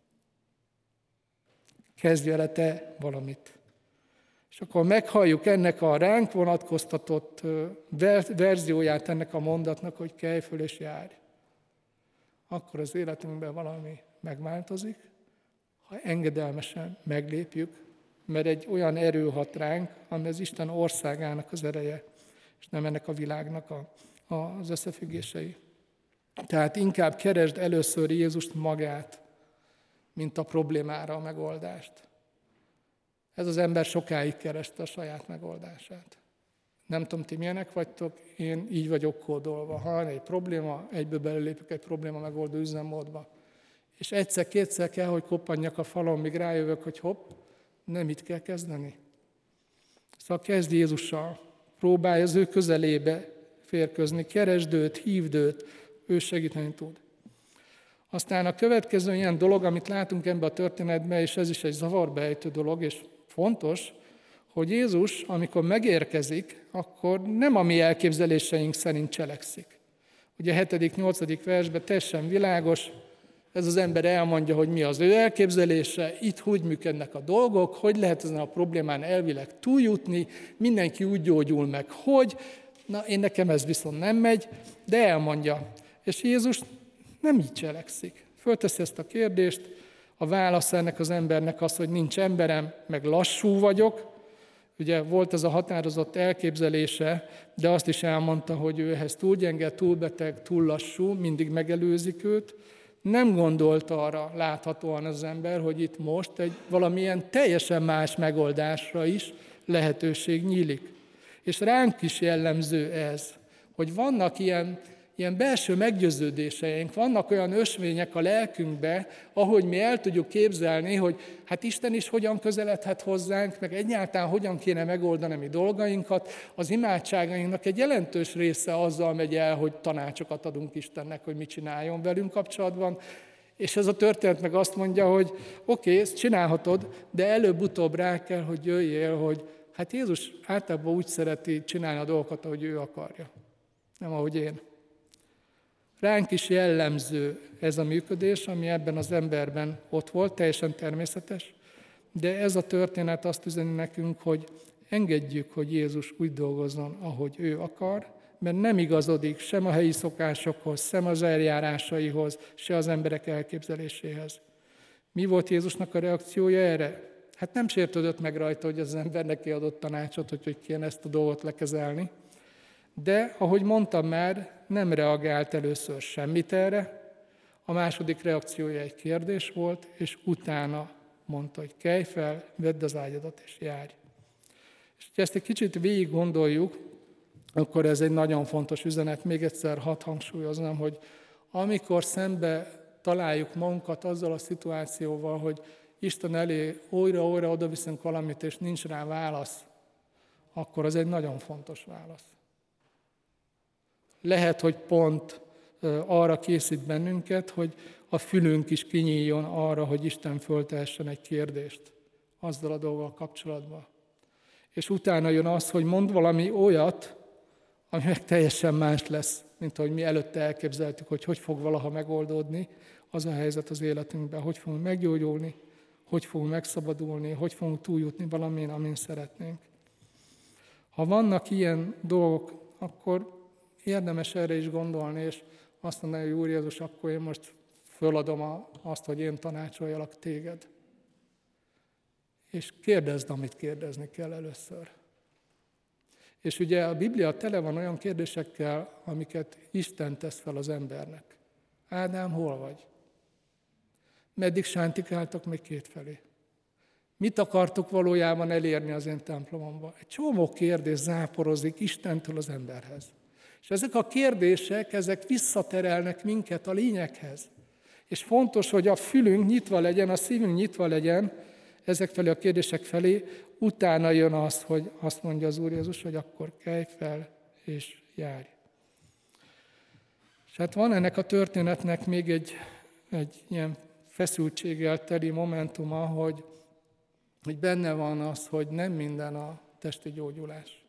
Kezdj vele te valamit. És akkor meghalljuk ennek a ránk vonatkoztatott verzióját ennek a mondatnak, hogy kelj föl és járj. Akkor az életünkben valami megváltozik, ha engedelmesen meglépjük, mert egy olyan erő hat ránk, ami az Isten országának az ereje, és nem ennek a világnak a, a, az összefüggései. Tehát inkább keresd először Jézust magát, mint a problémára a megoldást. Ez az ember sokáig kereste a saját megoldását. Nem tudom, ti milyenek vagytok, én így vagyok kódolva. Ha van egy probléma, egyből belelépek egy probléma megoldó üzemmódba. És egyszer-kétszer kell, hogy koppanjak a falon, míg rájövök, hogy hopp, nem itt kell kezdeni. Szóval kezdj Jézussal, próbálj az ő közelébe férkőzni, keresd őt, hívd őt, ő segíteni tud. Aztán a következő ilyen dolog, amit látunk ebben a történetben, és ez is egy zavarba ejtő dolog, és fontos, hogy Jézus, amikor megérkezik, akkor nem a mi elképzeléseink szerint cselekszik. Ugye a hetedik nyolcadik versben teljesen világos, ez az ember elmondja, hogy mi az ő elképzelése, itt hogy működnek a dolgok, hogy lehet ezen a problémán elvileg túljutni, mindenki úgy gyógyul meg, hogy, na én nekem ez viszont nem megy, de elmondja. És Jézus nem így cselekszik. Fölteszi ezt a kérdést, a válasz ennek az embernek az, hogy nincs emberem, meg lassú vagyok. Ugye volt ez a határozott elképzelése, de azt is elmondta, hogy ő ehhez túl gyenge, túl beteg, túl lassú, mindig megelőzik őt. Nem gondolt arra láthatóan az ember, hogy itt most egy valamilyen teljesen más megoldásra is lehetőség nyílik. És ránk is jellemző ez, hogy vannak ilyen, ilyen belső meggyőződéseink, vannak olyan ösvények a lelkünkbe, ahogy mi el tudjuk képzelni, hogy hát Isten is hogyan közeledhet hozzánk, meg egyáltalán hogyan kéne megoldani mi dolgainkat. Az imádságainknak egy jelentős része azzal megy el, hogy tanácsokat adunk Istennek, hogy mit csináljon velünk kapcsolatban. És ez a történet meg azt mondja, hogy oké, okay, ezt csinálhatod, de előbb-utóbb rá kell, hogy jöjjél, hogy hát Jézus általában úgy szereti csinálni a dolgokat, ahogy ő akarja, nem ahogy én. Ránk is jellemző ez a működés, ami ebben az emberben ott volt, teljesen természetes, de ez a történet azt üzeni nekünk, hogy engedjük, hogy Jézus úgy dolgozzon, ahogy ő akar, mert nem igazodik sem a helyi szokásokhoz, sem az eljárásaihoz, se az emberek elképzeléséhez. Mi volt Jézusnak a reakciója erre? Hát nem sértődött meg rajta, hogy az ember neki adott tanácsot, hogy hogy kéne ezt a dolgot lekezelni. De, ahogy mondtam már, nem reagált először semmit erre. A második reakciója egy kérdés volt, és utána mondta, hogy kelj fel, vedd az ágyadat és járj. És ha ezt egy kicsit végig gondoljuk, akkor ez egy nagyon fontos üzenet. Még egyszer hadd hangsúlyoznám, hogy amikor szembe találjuk magunkat azzal a szituációval, hogy Isten elé újra-újra odaviszünk valamit, és nincs rá válasz, akkor az egy nagyon fontos válasz. Lehet, hogy pont arra készít bennünket, hogy a fülünk is kinyíljon arra, hogy Isten föltehessen egy kérdést azzal a dolggal kapcsolatban. És utána jön az, hogy mond valami olyat, ami meg teljesen más lesz, mint ahogy mi előtte elképzeltük, hogy hogy fog valaha megoldódni az a helyzet az életünkben, hogy fogunk meggyógyulni, hogy fogunk megszabadulni, hogy fogunk túljutni valamin, amin szeretnénk. Ha vannak ilyen dolgok, akkor érdemes erre is gondolni, és azt mondani, hogy Úr Jézus, akkor én most föladom azt, hogy én tanácsoljalak téged. És kérdezd, amit kérdezni kell először. És ugye a Biblia tele van olyan kérdésekkel, amiket Isten tesz fel az embernek. Ádám, hol vagy? Meddig sántikáltak még kétfelé? Mit akartok valójában elérni az én templomomban? Egy csomó kérdés záporozik Istentől az emberhez. És ezek a kérdések, ezek visszaterelnek minket a lényeghez. És fontos, hogy a fülünk nyitva legyen, a szívünk nyitva legyen ezek felé a kérdések felé, utána jön az, hogy azt mondja az Úr Jézus, hogy akkor kelj fel és járj. És hát van ennek a történetnek még egy, egy ilyen feszültséggel teli momentuma, hogy, hogy benne van az, hogy nem minden a testi gyógyulás.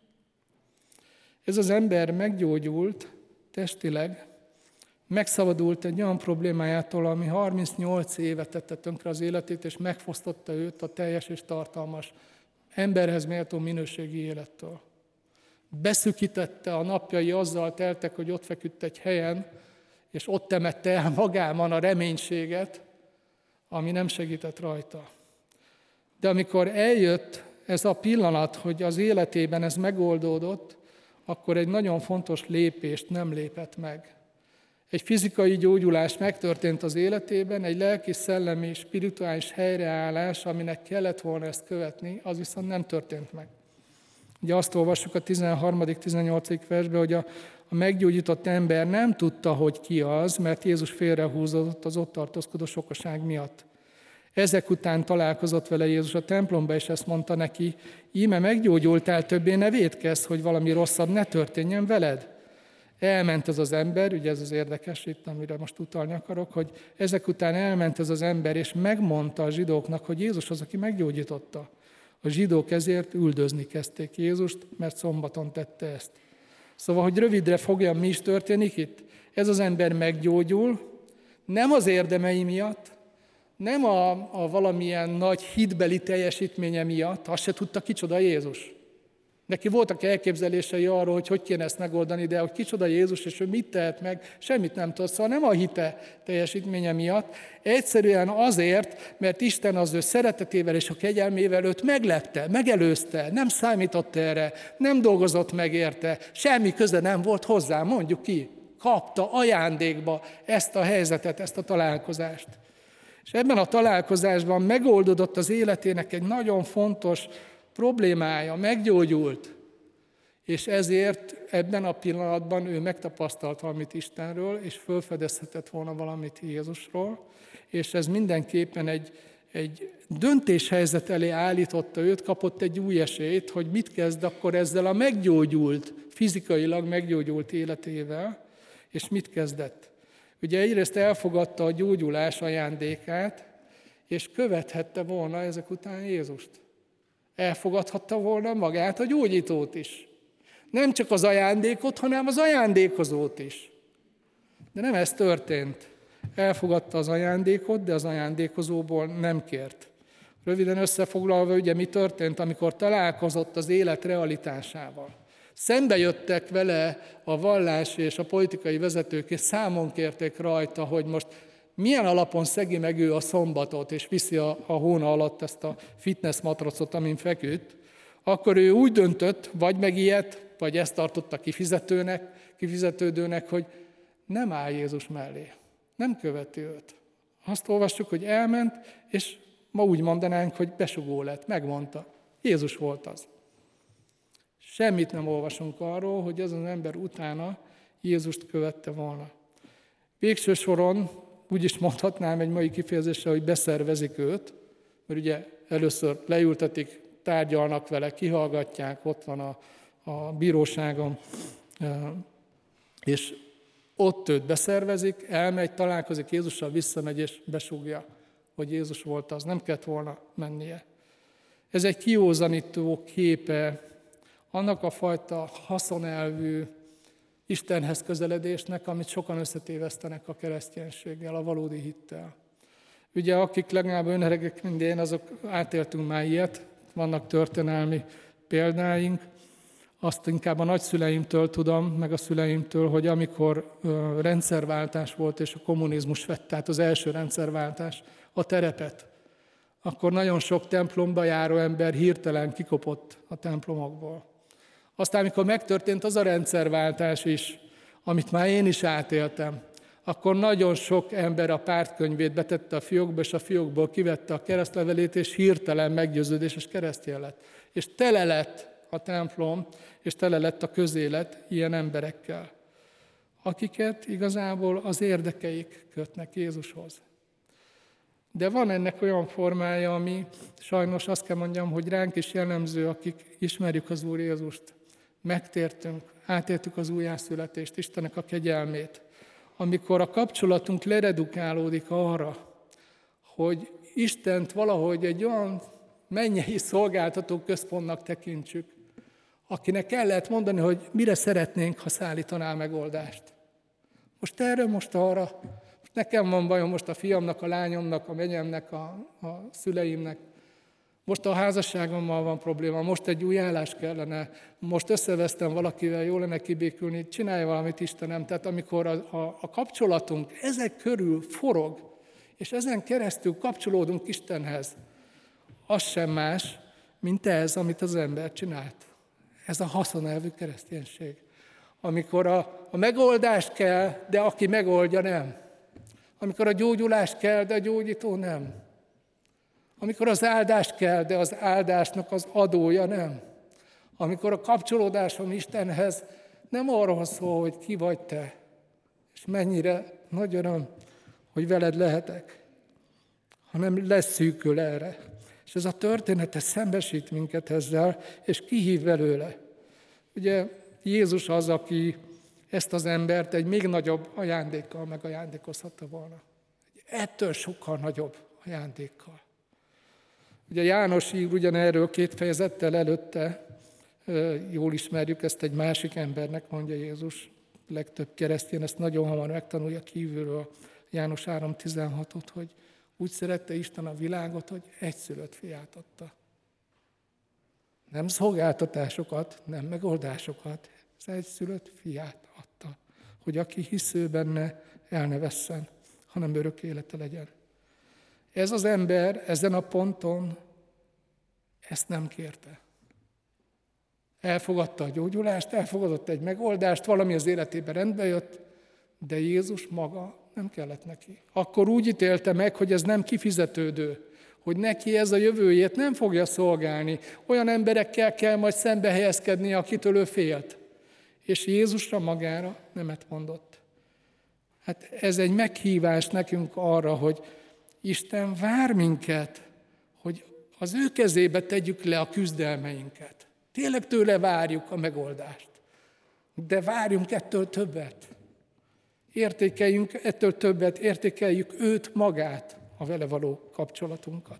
Ez az ember meggyógyult testileg, megszabadult egy olyan problémájától, ami harmincnyolc éve tette tönkre az életét, és megfosztotta őt a teljes és tartalmas, emberhez méltó minőségi élettől. Beszükítette a napjai, azzal teltek, hogy ott feküdt egy helyen, és ott temette el magában a reménységet, ami nem segített rajta. De amikor eljött ez a pillanat, hogy az életében ez megoldódott, akkor egy nagyon fontos lépést nem lépett meg. Egy fizikai gyógyulás megtörtént az életében, egy lelki, szellemi, spirituális helyreállás, aminek kellett volna ezt követni, az viszont nem történt meg. Ugye azt olvassuk a tizenharmadik-tizennyolcadik versben, hogy a, a meggyógyított ember nem tudta, hogy ki az, mert Jézus félrehúzódott az ott tartózkodó sokaság miatt. Ezek után találkozott vele Jézus a templomba, és ezt mondta neki, íme meggyógyultál, többé ne vétkezz, hogy valami rosszabb ne történjen veled. Elment ez az ember, ugye ez az érdekes itt, amire most utalni akarok, hogy ezek után elment ez az ember, és megmondta a zsidóknak, hogy Jézus az, aki meggyógyította. A zsidók ezért üldözni kezdték Jézust, mert szombaton tette ezt. Szóval, hogy rövidre fogjam, mi is történik itt? Ez az ember meggyógyul, nem az érdemei miatt, nem a, a valamilyen nagy hitbeli teljesítménye miatt, azt se tudta, kicsoda Jézus. Neki voltak elképzelései arról, hogy hogy kéne ezt megoldani, de hogy kicsoda Jézus, és ő mit tehet meg, semmit nem tud. Szóval nem a hite teljesítménye miatt, egyszerűen azért, mert Isten az ő szeretetével és a kegyelmével őt meglepte, megelőzte, nem számított erre, nem dolgozott meg érte, semmi köze nem volt hozzá, mondjuk ki. Kapta ajándékba ezt a helyzetet, ezt a találkozást. És ebben a találkozásban megoldódott az életének egy nagyon fontos problémája, meggyógyult, és ezért ebben a pillanatban ő megtapasztalt valamit Istenről, és felfedezhetett volna valamit Jézusról, és ez mindenképpen egy, egy döntéshelyzet elé állította őt, kapott egy új esélyt, hogy mit kezd akkor ezzel a meggyógyult, fizikailag meggyógyult életével, és mit kezdett. Ugye egyrészt elfogadta a gyógyulás ajándékát, és követhette volna ezek után Jézust. Elfogadhatta volna magát a gyógyítót is. Nem csak az ajándékot, hanem az ajándékozót is. De nem ez történt. Elfogadta az ajándékot, de az ajándékozóból nem kért. Röviden összefoglalva, ugye mi történt, amikor találkozott az élet realitásával. Szembe jöttek vele a vallási és a politikai vezetők, és számon kérték rajta, hogy most milyen alapon szegi meg ő a szombatot, és viszi a, a hóna alatt ezt a fitness matracot, amin feküdt, akkor ő úgy döntött, vagy megijedt, vagy ezt tartotta kifizetőnek, kifizetődőnek, hogy nem áll Jézus mellé, nem követi őt. Azt olvassuk, hogy elment, és ma úgy mondanánk, hogy besugó lett, megmondta. Jézus volt az. Semmit nem olvasunk arról, hogy az az ember utána Jézust követte volna. Végső soron úgy is mondhatnám egy mai kifejezéssel, hogy beszervezik őt, mert ugye először leültetik, tárgyalnak vele, kihallgatják, ott van a, a bíróságon, és ott őt beszervezik, elmegy, találkozik Jézussal, visszamegy és besúgja, hogy Jézus volt az, nem kellett volna mennie. Ez egy kiózanító képe annak a fajta haszonelvű Istenhez közeledésnek, amit sokan összetévesztenek a kereszténységgel, a valódi hittel. Ugye akik legalább önregek, mint én, azok átéltünk már ilyet, vannak történelmi példáink, azt inkább a nagyszüleimtől tudom, meg a szüleimtől, hogy amikor ö, rendszerváltás volt, és a kommunizmus vett, tehát az első rendszerváltás, a terepet, akkor nagyon sok templomba járó ember hirtelen kikopott a templomokból. Aztán, amikor megtörtént az a rendszerváltás is, amit már én is átéltem, akkor nagyon sok ember a pártkönyvét betette a fiókba, és a fiókból kivette a keresztlevelét, és hirtelen meggyőződéses keresztény lett. És tele lett a templom, és tele lett a közélet ilyen emberekkel, akiket igazából az érdekeik kötnek Jézushoz. De van ennek olyan formája, ami sajnos azt kell mondjam, hogy ránk is jellemző, akik ismerjük az Úr Jézust. Megtértünk, átéltük az újjászületést, Istennek a kegyelmét. Amikor a kapcsolatunk leredukálódik arra, hogy Istent valahogy egy olyan mennyei szolgáltató központnak tekintsük, akinek el lehet mondani, hogy mire szeretnénk, ha szállítaná megoldást. Most erre, most arra, most nekem van bajom, most a fiamnak, a lányomnak, a menyemnek, a, a szüleimnek, most a házasságommal van probléma, most egy új állás kellene, most összevesztem valakivel, jó lenne kibékülni, csinálj valamit Istenem. Tehát amikor a, a, a kapcsolatunk ezek körül forog, és ezen keresztül kapcsolódunk Istenhez, az sem más, mint ez, amit az ember csinált. Ez a haszonelvű kereszténység. Amikor a, a megoldást kell, de aki megoldja nem. Amikor a gyógyulást kell, de a gyógyító nem. Amikor az áldást kell, de az áldásnak az adója nem. Amikor a kapcsolódásom Istenhez nem arról szól, hogy ki vagy te, és mennyire nagy öröm, hogy veled lehetek, hanem leszűkül erre. És ez a történet szembesít minket ezzel, és kihív belőle. Ugye Jézus az, aki ezt az embert egy még nagyobb ajándékkal megajándékozhatta volna. Ettől sokkal nagyobb ajándékkal. Ugye János ír ugyanerről két fejezettel előtte, jól ismerjük ezt, egy másik embernek mondja Jézus. Legtöbb keresztény ezt nagyon hamar megtanulja kívülről, János három tizenhatot, hogy úgy szerette Isten a világot, hogy egyszülött fiát adta. Nem szolgáltatásokat, nem megoldásokat, az egyszülött fiát adta, hogy aki hisző benne, el ne vesszen, hanem örök élete legyen. Ez az ember ezen a ponton ezt nem kérte. Elfogadta a gyógyulást, elfogadott egy megoldást, valami az életében rendbe jött, de Jézus maga nem kellett neki. Akkor úgy ítélte meg, hogy ez nem kifizetődő, hogy neki ez a jövőjét nem fogja szolgálni. Olyan emberekkel kell majd szembe helyezkednie, akitől ő félt. És Jézusra magára nemet mondott. Hát ez egy meghívás nekünk arra, hogy Isten vár minket, hogy az ő kezébe tegyük le a küzdelmeinket. Tényleg tőle várjuk a megoldást. De várjunk ettől többet. Értékeljünk ettől többet, értékeljük őt magát, a vele való kapcsolatunkat.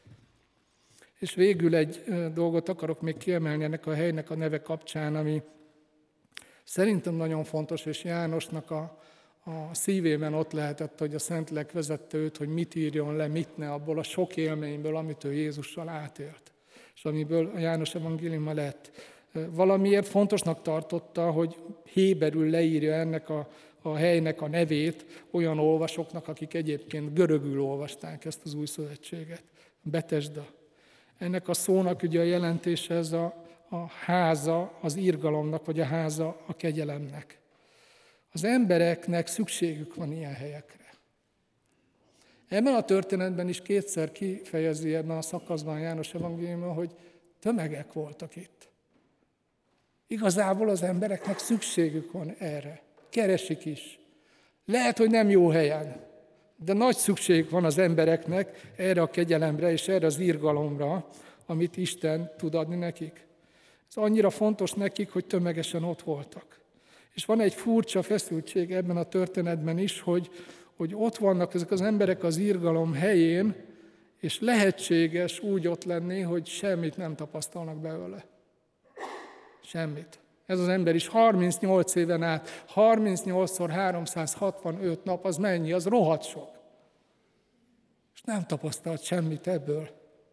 És végül egy dolgot akarok még kiemelni ennek a helynek a neve kapcsán, ami szerintem nagyon fontos, és Jánosnak a, a szívében ott lehetett, hogy a Szentlélek vezette őt, hogy mit írjon le, mit ne abból a sok élményből, amit ő Jézussal átélt, és amiből a János evangéliuma lett. valamiért fontosnak tartotta, hogy héberül leírja ennek a, a helynek a nevét olyan olvasóknak, akik egyébként görögül olvasták ezt az új szövetséget. Betesda. Ennek a szónak ugye a jelentése ez a, a háza az irgalomnak, vagy a háza a kegyelemnek. Az embereknek szükségük van ilyen helyekre. Ebben a történetben is kétszer kifejezi ebben a szakaszban János evangéliuma, hogy tömegek voltak itt. Igazából az embereknek szükségük van erre. Keresik is. Lehet, hogy nem jó helyen, de nagy szükségük van az embereknek erre a kegyelemre és erre az irgalomra, amit Isten tud adni nekik. Ez annyira fontos nekik, hogy tömegesen ott voltak. És van egy furcsa feszültség ebben a történetben is, hogy, hogy ott vannak ezek az emberek az irgalom helyén, és lehetséges úgy ott lenni, hogy semmit nem tapasztalnak belőle. Semmit. Ez az ember is harmincnyolc éven át, harmincnyolcszor háromszázhatvanöt nap, az mennyi? Az rohadt sok. És nem tapasztalt semmit ebből.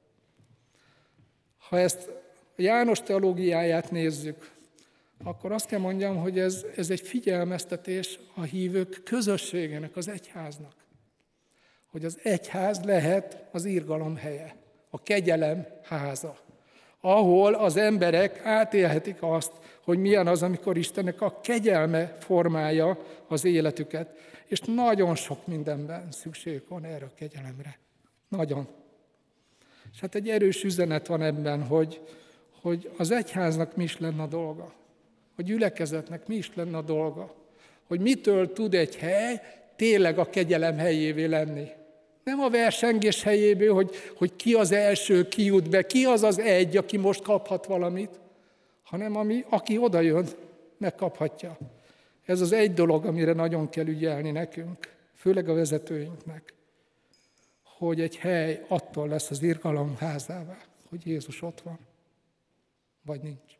Ha ezt a János teológiáját nézzük, akkor azt kell mondjam, hogy ez, ez egy figyelmeztetés a hívők közösségének, az egyháznak. Hogy az egyház lehet az irgalom helye, a kegyelem háza, ahol az emberek átélhetik azt, hogy milyen az, amikor Istennek a kegyelme formálja az életüket. És nagyon sok mindenben szükség van erre a kegyelemre. Nagyon. És hát egy erős üzenet van ebben, hogy, hogy az egyháznak mi is lenne a dolga. A gyülekezetnek mi is lenne a dolga. Hogy mitől tud egy hely tényleg a kegyelem helyévé lenni. Nem a versengés helyéből, hogy, hogy ki az első, ki jut be, ki az az egy, aki most kaphat valamit, hanem ami, aki odajön, megkaphatja. Ez az egy dolog, amire nagyon kell ügyelni nekünk, főleg a vezetőinknek, hogy egy hely attól lesz az irgalom házává, hogy Jézus ott van, vagy nincs.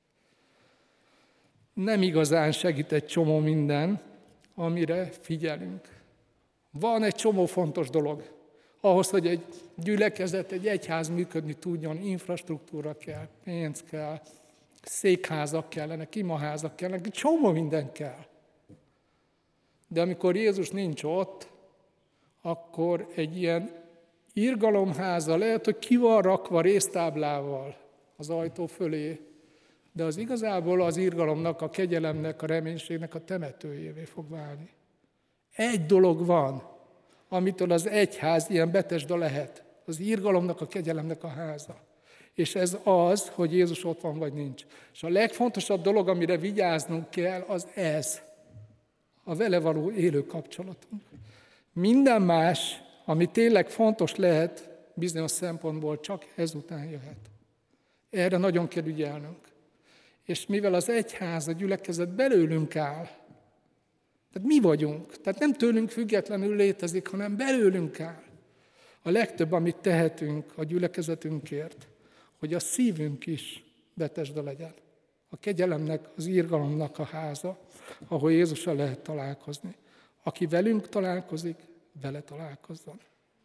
Nem igazán segít egy csomó minden, amire figyelünk. Van egy csomó fontos dolog. Ahhoz, hogy egy gyülekezet, egy egyház működni tudjon, infrastruktúra kell, pénz kell, székházak kellenek, imaházak kellenek, egy csomó minden kell. De amikor Jézus nincs ott, akkor egy ilyen irgalomháza lehet, hogy ki van rakva résztáblával az ajtó fölé, de az igazából az irgalomnak, a kegyelemnek, a reménységnek a temetőjévé fog válni. Egy dolog van, amitől az egyház ilyen Betesda lehet. Az irgalomnak, a kegyelemnek a háza. És ez az, hogy Jézus ott van, vagy nincs. És a legfontosabb dolog, amire vigyáznunk kell, az ez. A vele való élő kapcsolatunk. Minden más, ami tényleg fontos lehet, bizonyos szempontból csak ezután jöhet. Erre nagyon kell ügyelnünk. És mivel az egyház, a gyülekezet belőlünk áll, tehát mi vagyunk, tehát nem tőlünk függetlenül létezik, hanem belőlünk áll. A legtöbb, amit tehetünk a gyülekezetünkért, hogy a szívünk is Betesda legyen. A kegyelemnek, az irgalomnak a háza, ahol Jézussal lehet találkozni. Aki velünk találkozik, vele találkozzon.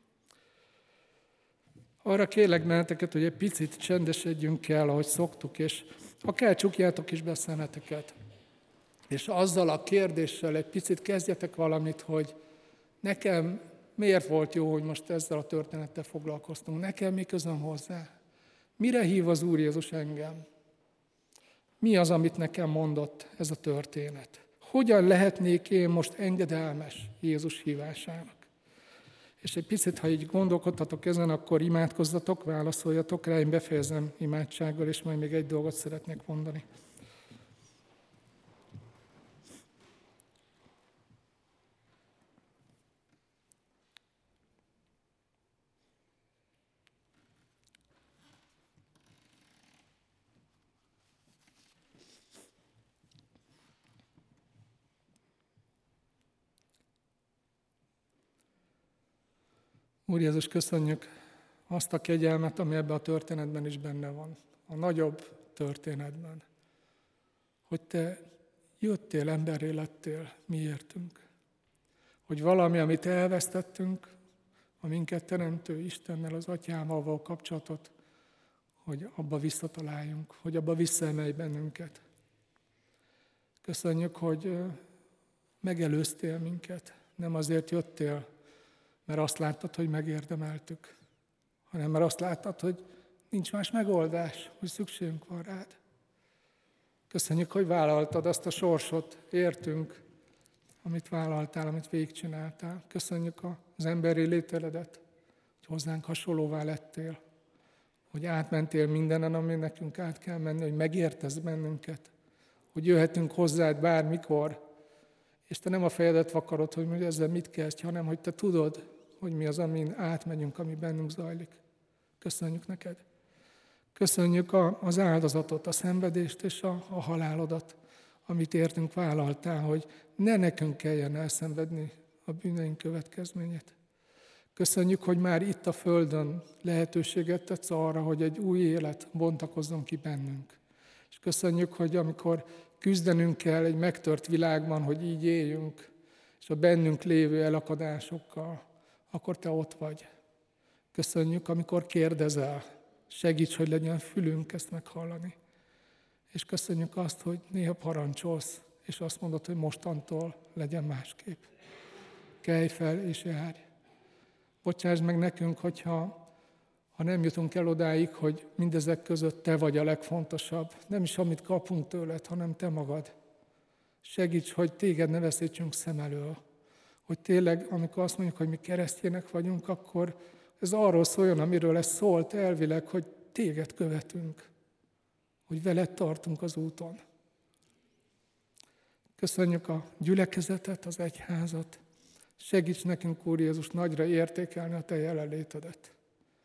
Arra kérlek benneteket, hogy egy picit csendesedjünk el, ahogy szoktuk, és akár csukjátok is be a szemeteket. És azzal a kérdéssel egy picit kezdjetek valamit, hogy nekem miért volt jó, hogy most ezzel a történettel foglalkoztunk. Nekem mi közöm hozzá? Mire hív az Úr Jézus engem? Mi az, amit nekem mondott ez a történet? Hogyan lehetnék én most engedelmes Jézus hívásának? És egy picit, ha így gondolkodtatok ezen, akkor imádkozzatok, válaszoljatok rá, én befejezem imádsággal, és majd még egy dolgot szeretnék mondani. Úr Jézus, köszönjük azt a kegyelmet, ami ebben a történetben is benne van, a nagyobb történetben, hogy Te jöttél, emberré lettél miértünk, hogy valami, amit elvesztettünk, a minket teremtő Istennel, az Atyával való kapcsolatot, hogy abba visszataláljunk, hogy abba visszaemelj bennünket. Köszönjük, hogy megelőztél minket. Nem azért jöttél, mert azt láttad, hogy megérdemeltük, hanem mert azt láttad, hogy nincs más megoldás, hogy szükségünk van rád. Köszönjük, hogy vállaltad azt a sorsot, értünk, amit vállaltál, amit végigcsináltál. Köszönjük az emberi lételedet, hogy hozzánk hasonlóvá lettél, hogy átmentél mindenen, ami nekünk át kell menni, hogy megértesz bennünket, hogy jöhetünk hozzád bármikor, és te nem a fejedet vakarod, hogy ezzel mit kezdj, hanem hogy te tudod, hogy mi az, amin átmegyünk, ami bennünk zajlik. Köszönjük neked. Köszönjük az áldozatot, a szenvedést és a, a halálodat, amit értünk vállaltál, hogy ne nekünk kelljen elszenvedni a bűneink következményét. Köszönjük, hogy már itt a Földön lehetőséget tetsz arra, hogy egy új élet bontakozzon ki bennünk. És köszönjük, hogy amikor küzdenünk kell egy megtört világban, hogy így éljünk, és a bennünk lévő elakadásokkal, akkor te ott vagy. Köszönjük, amikor kérdezel, segíts, hogy legyen fülünk ezt meghallani. És köszönjük azt, hogy néha parancsolsz, és azt mondod, hogy mostantól legyen másképp. Kelj fel és járj. Bocsásd meg nekünk, hogyha ha nem jutunk el odáig, hogy mindezek között te vagy a legfontosabb. Nem is amit kapunk tőled, hanem te magad. Segíts, hogy téged ne veszítsünk szem elől. Hogy tényleg, amikor azt mondjuk, hogy mi keresztjének vagyunk, akkor ez arról szóljon, amiről ez szólt elvileg, hogy téged követünk. Hogy veled tartunk az úton. Köszönjük a gyülekezetet, az egyházat. Segíts nekünk, Úr Jézus, nagyra értékelni a te jelenlétedet.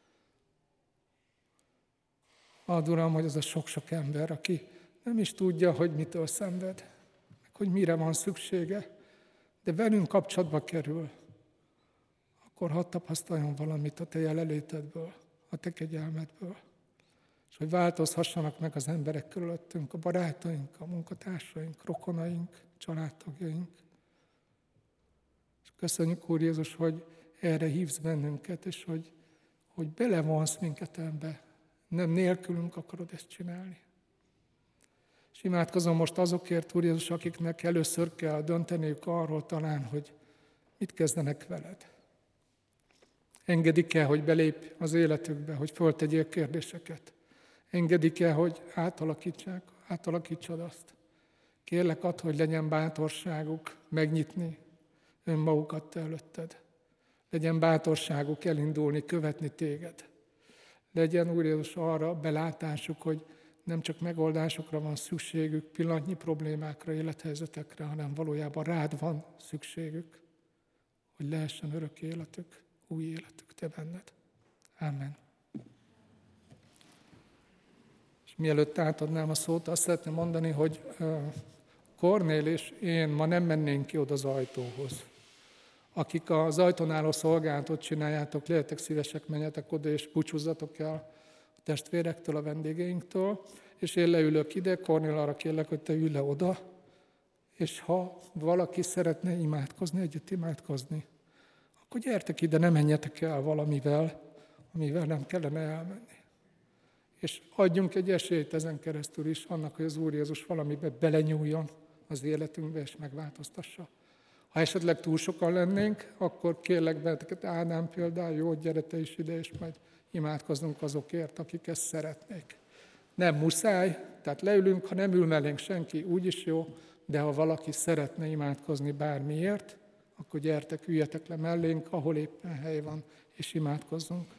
Add, Uram, hogy az a sok-sok ember, aki nem is tudja, hogy mitől szenved, meg hogy mire van szüksége, de velünk kapcsolatba kerül, akkor hadd tapasztaljon valamit a te jelenlétedből, a te kegyelmedből. És hogy változhassanak meg az emberek körülöttünk, a barátaink, a munkatársaink, rokonaink, családtagjaink. És köszönjük, Úr Jézus, hogy erre hívsz bennünket, és hogy, hogy belevonsz minket ebbe. Nem nélkülünk akarod ezt csinálni. És imádkozom most azokért, Úr Jézus, akiknek először kell dönteniük arról talán, hogy mit kezdenek veled. Engedik-e, hogy belépj az életükbe, hogy föltegyél kérdéseket? Engedik-e, hogy átalakítsák, átalakítsad azt? Kérlek, add, hogy legyen bátorságuk megnyitni önmagukat te előtted. Legyen bátorságuk elindulni, követni téged. Legyen, Úr Jézus, arra belátásuk, hogy nem csak megoldásokra van szükségük, pillanatnyi problémákra, élethelyzetekre, hanem valójában rád van szükségük, hogy lehessen örök életük, új életük te benned. Amen. És mielőtt átadnám a szót, azt szeretném mondani, hogy Kornél és én ma nem mennénk ki oda az ajtóhoz. Akik az ajtón álló szolgálatot csináljátok, legyetek szívesek, menjetek oda és búcsúzzatok el a testvérektől, a vendégeinktől, és én leülök ide, Kornél, arra kérlek, hogy te ülj le oda, és ha valaki szeretne imádkozni, együtt imádkozni, akkor gyertek ide, ne menjetek el valamivel, amivel nem kellene elmenni. És adjunk egy esélyt ezen keresztül is annak, hogy az Úr Jézus valamibe belenyúljon az életünkbe, és megváltoztassa. Ha esetleg túl sokan lennénk, akkor kérlek benneteket, Ádám például, jó, gyere te is ide, és majd imádkozzunk azokért, akik ezt szeretnék. Nem muszáj, tehát leülünk, ha nem ül mellénk senki, úgyis jó, de ha valaki szeretne imádkozni bármiért, akkor gyertek, üljetek le mellénk, ahol éppen hely van, és imádkozzunk.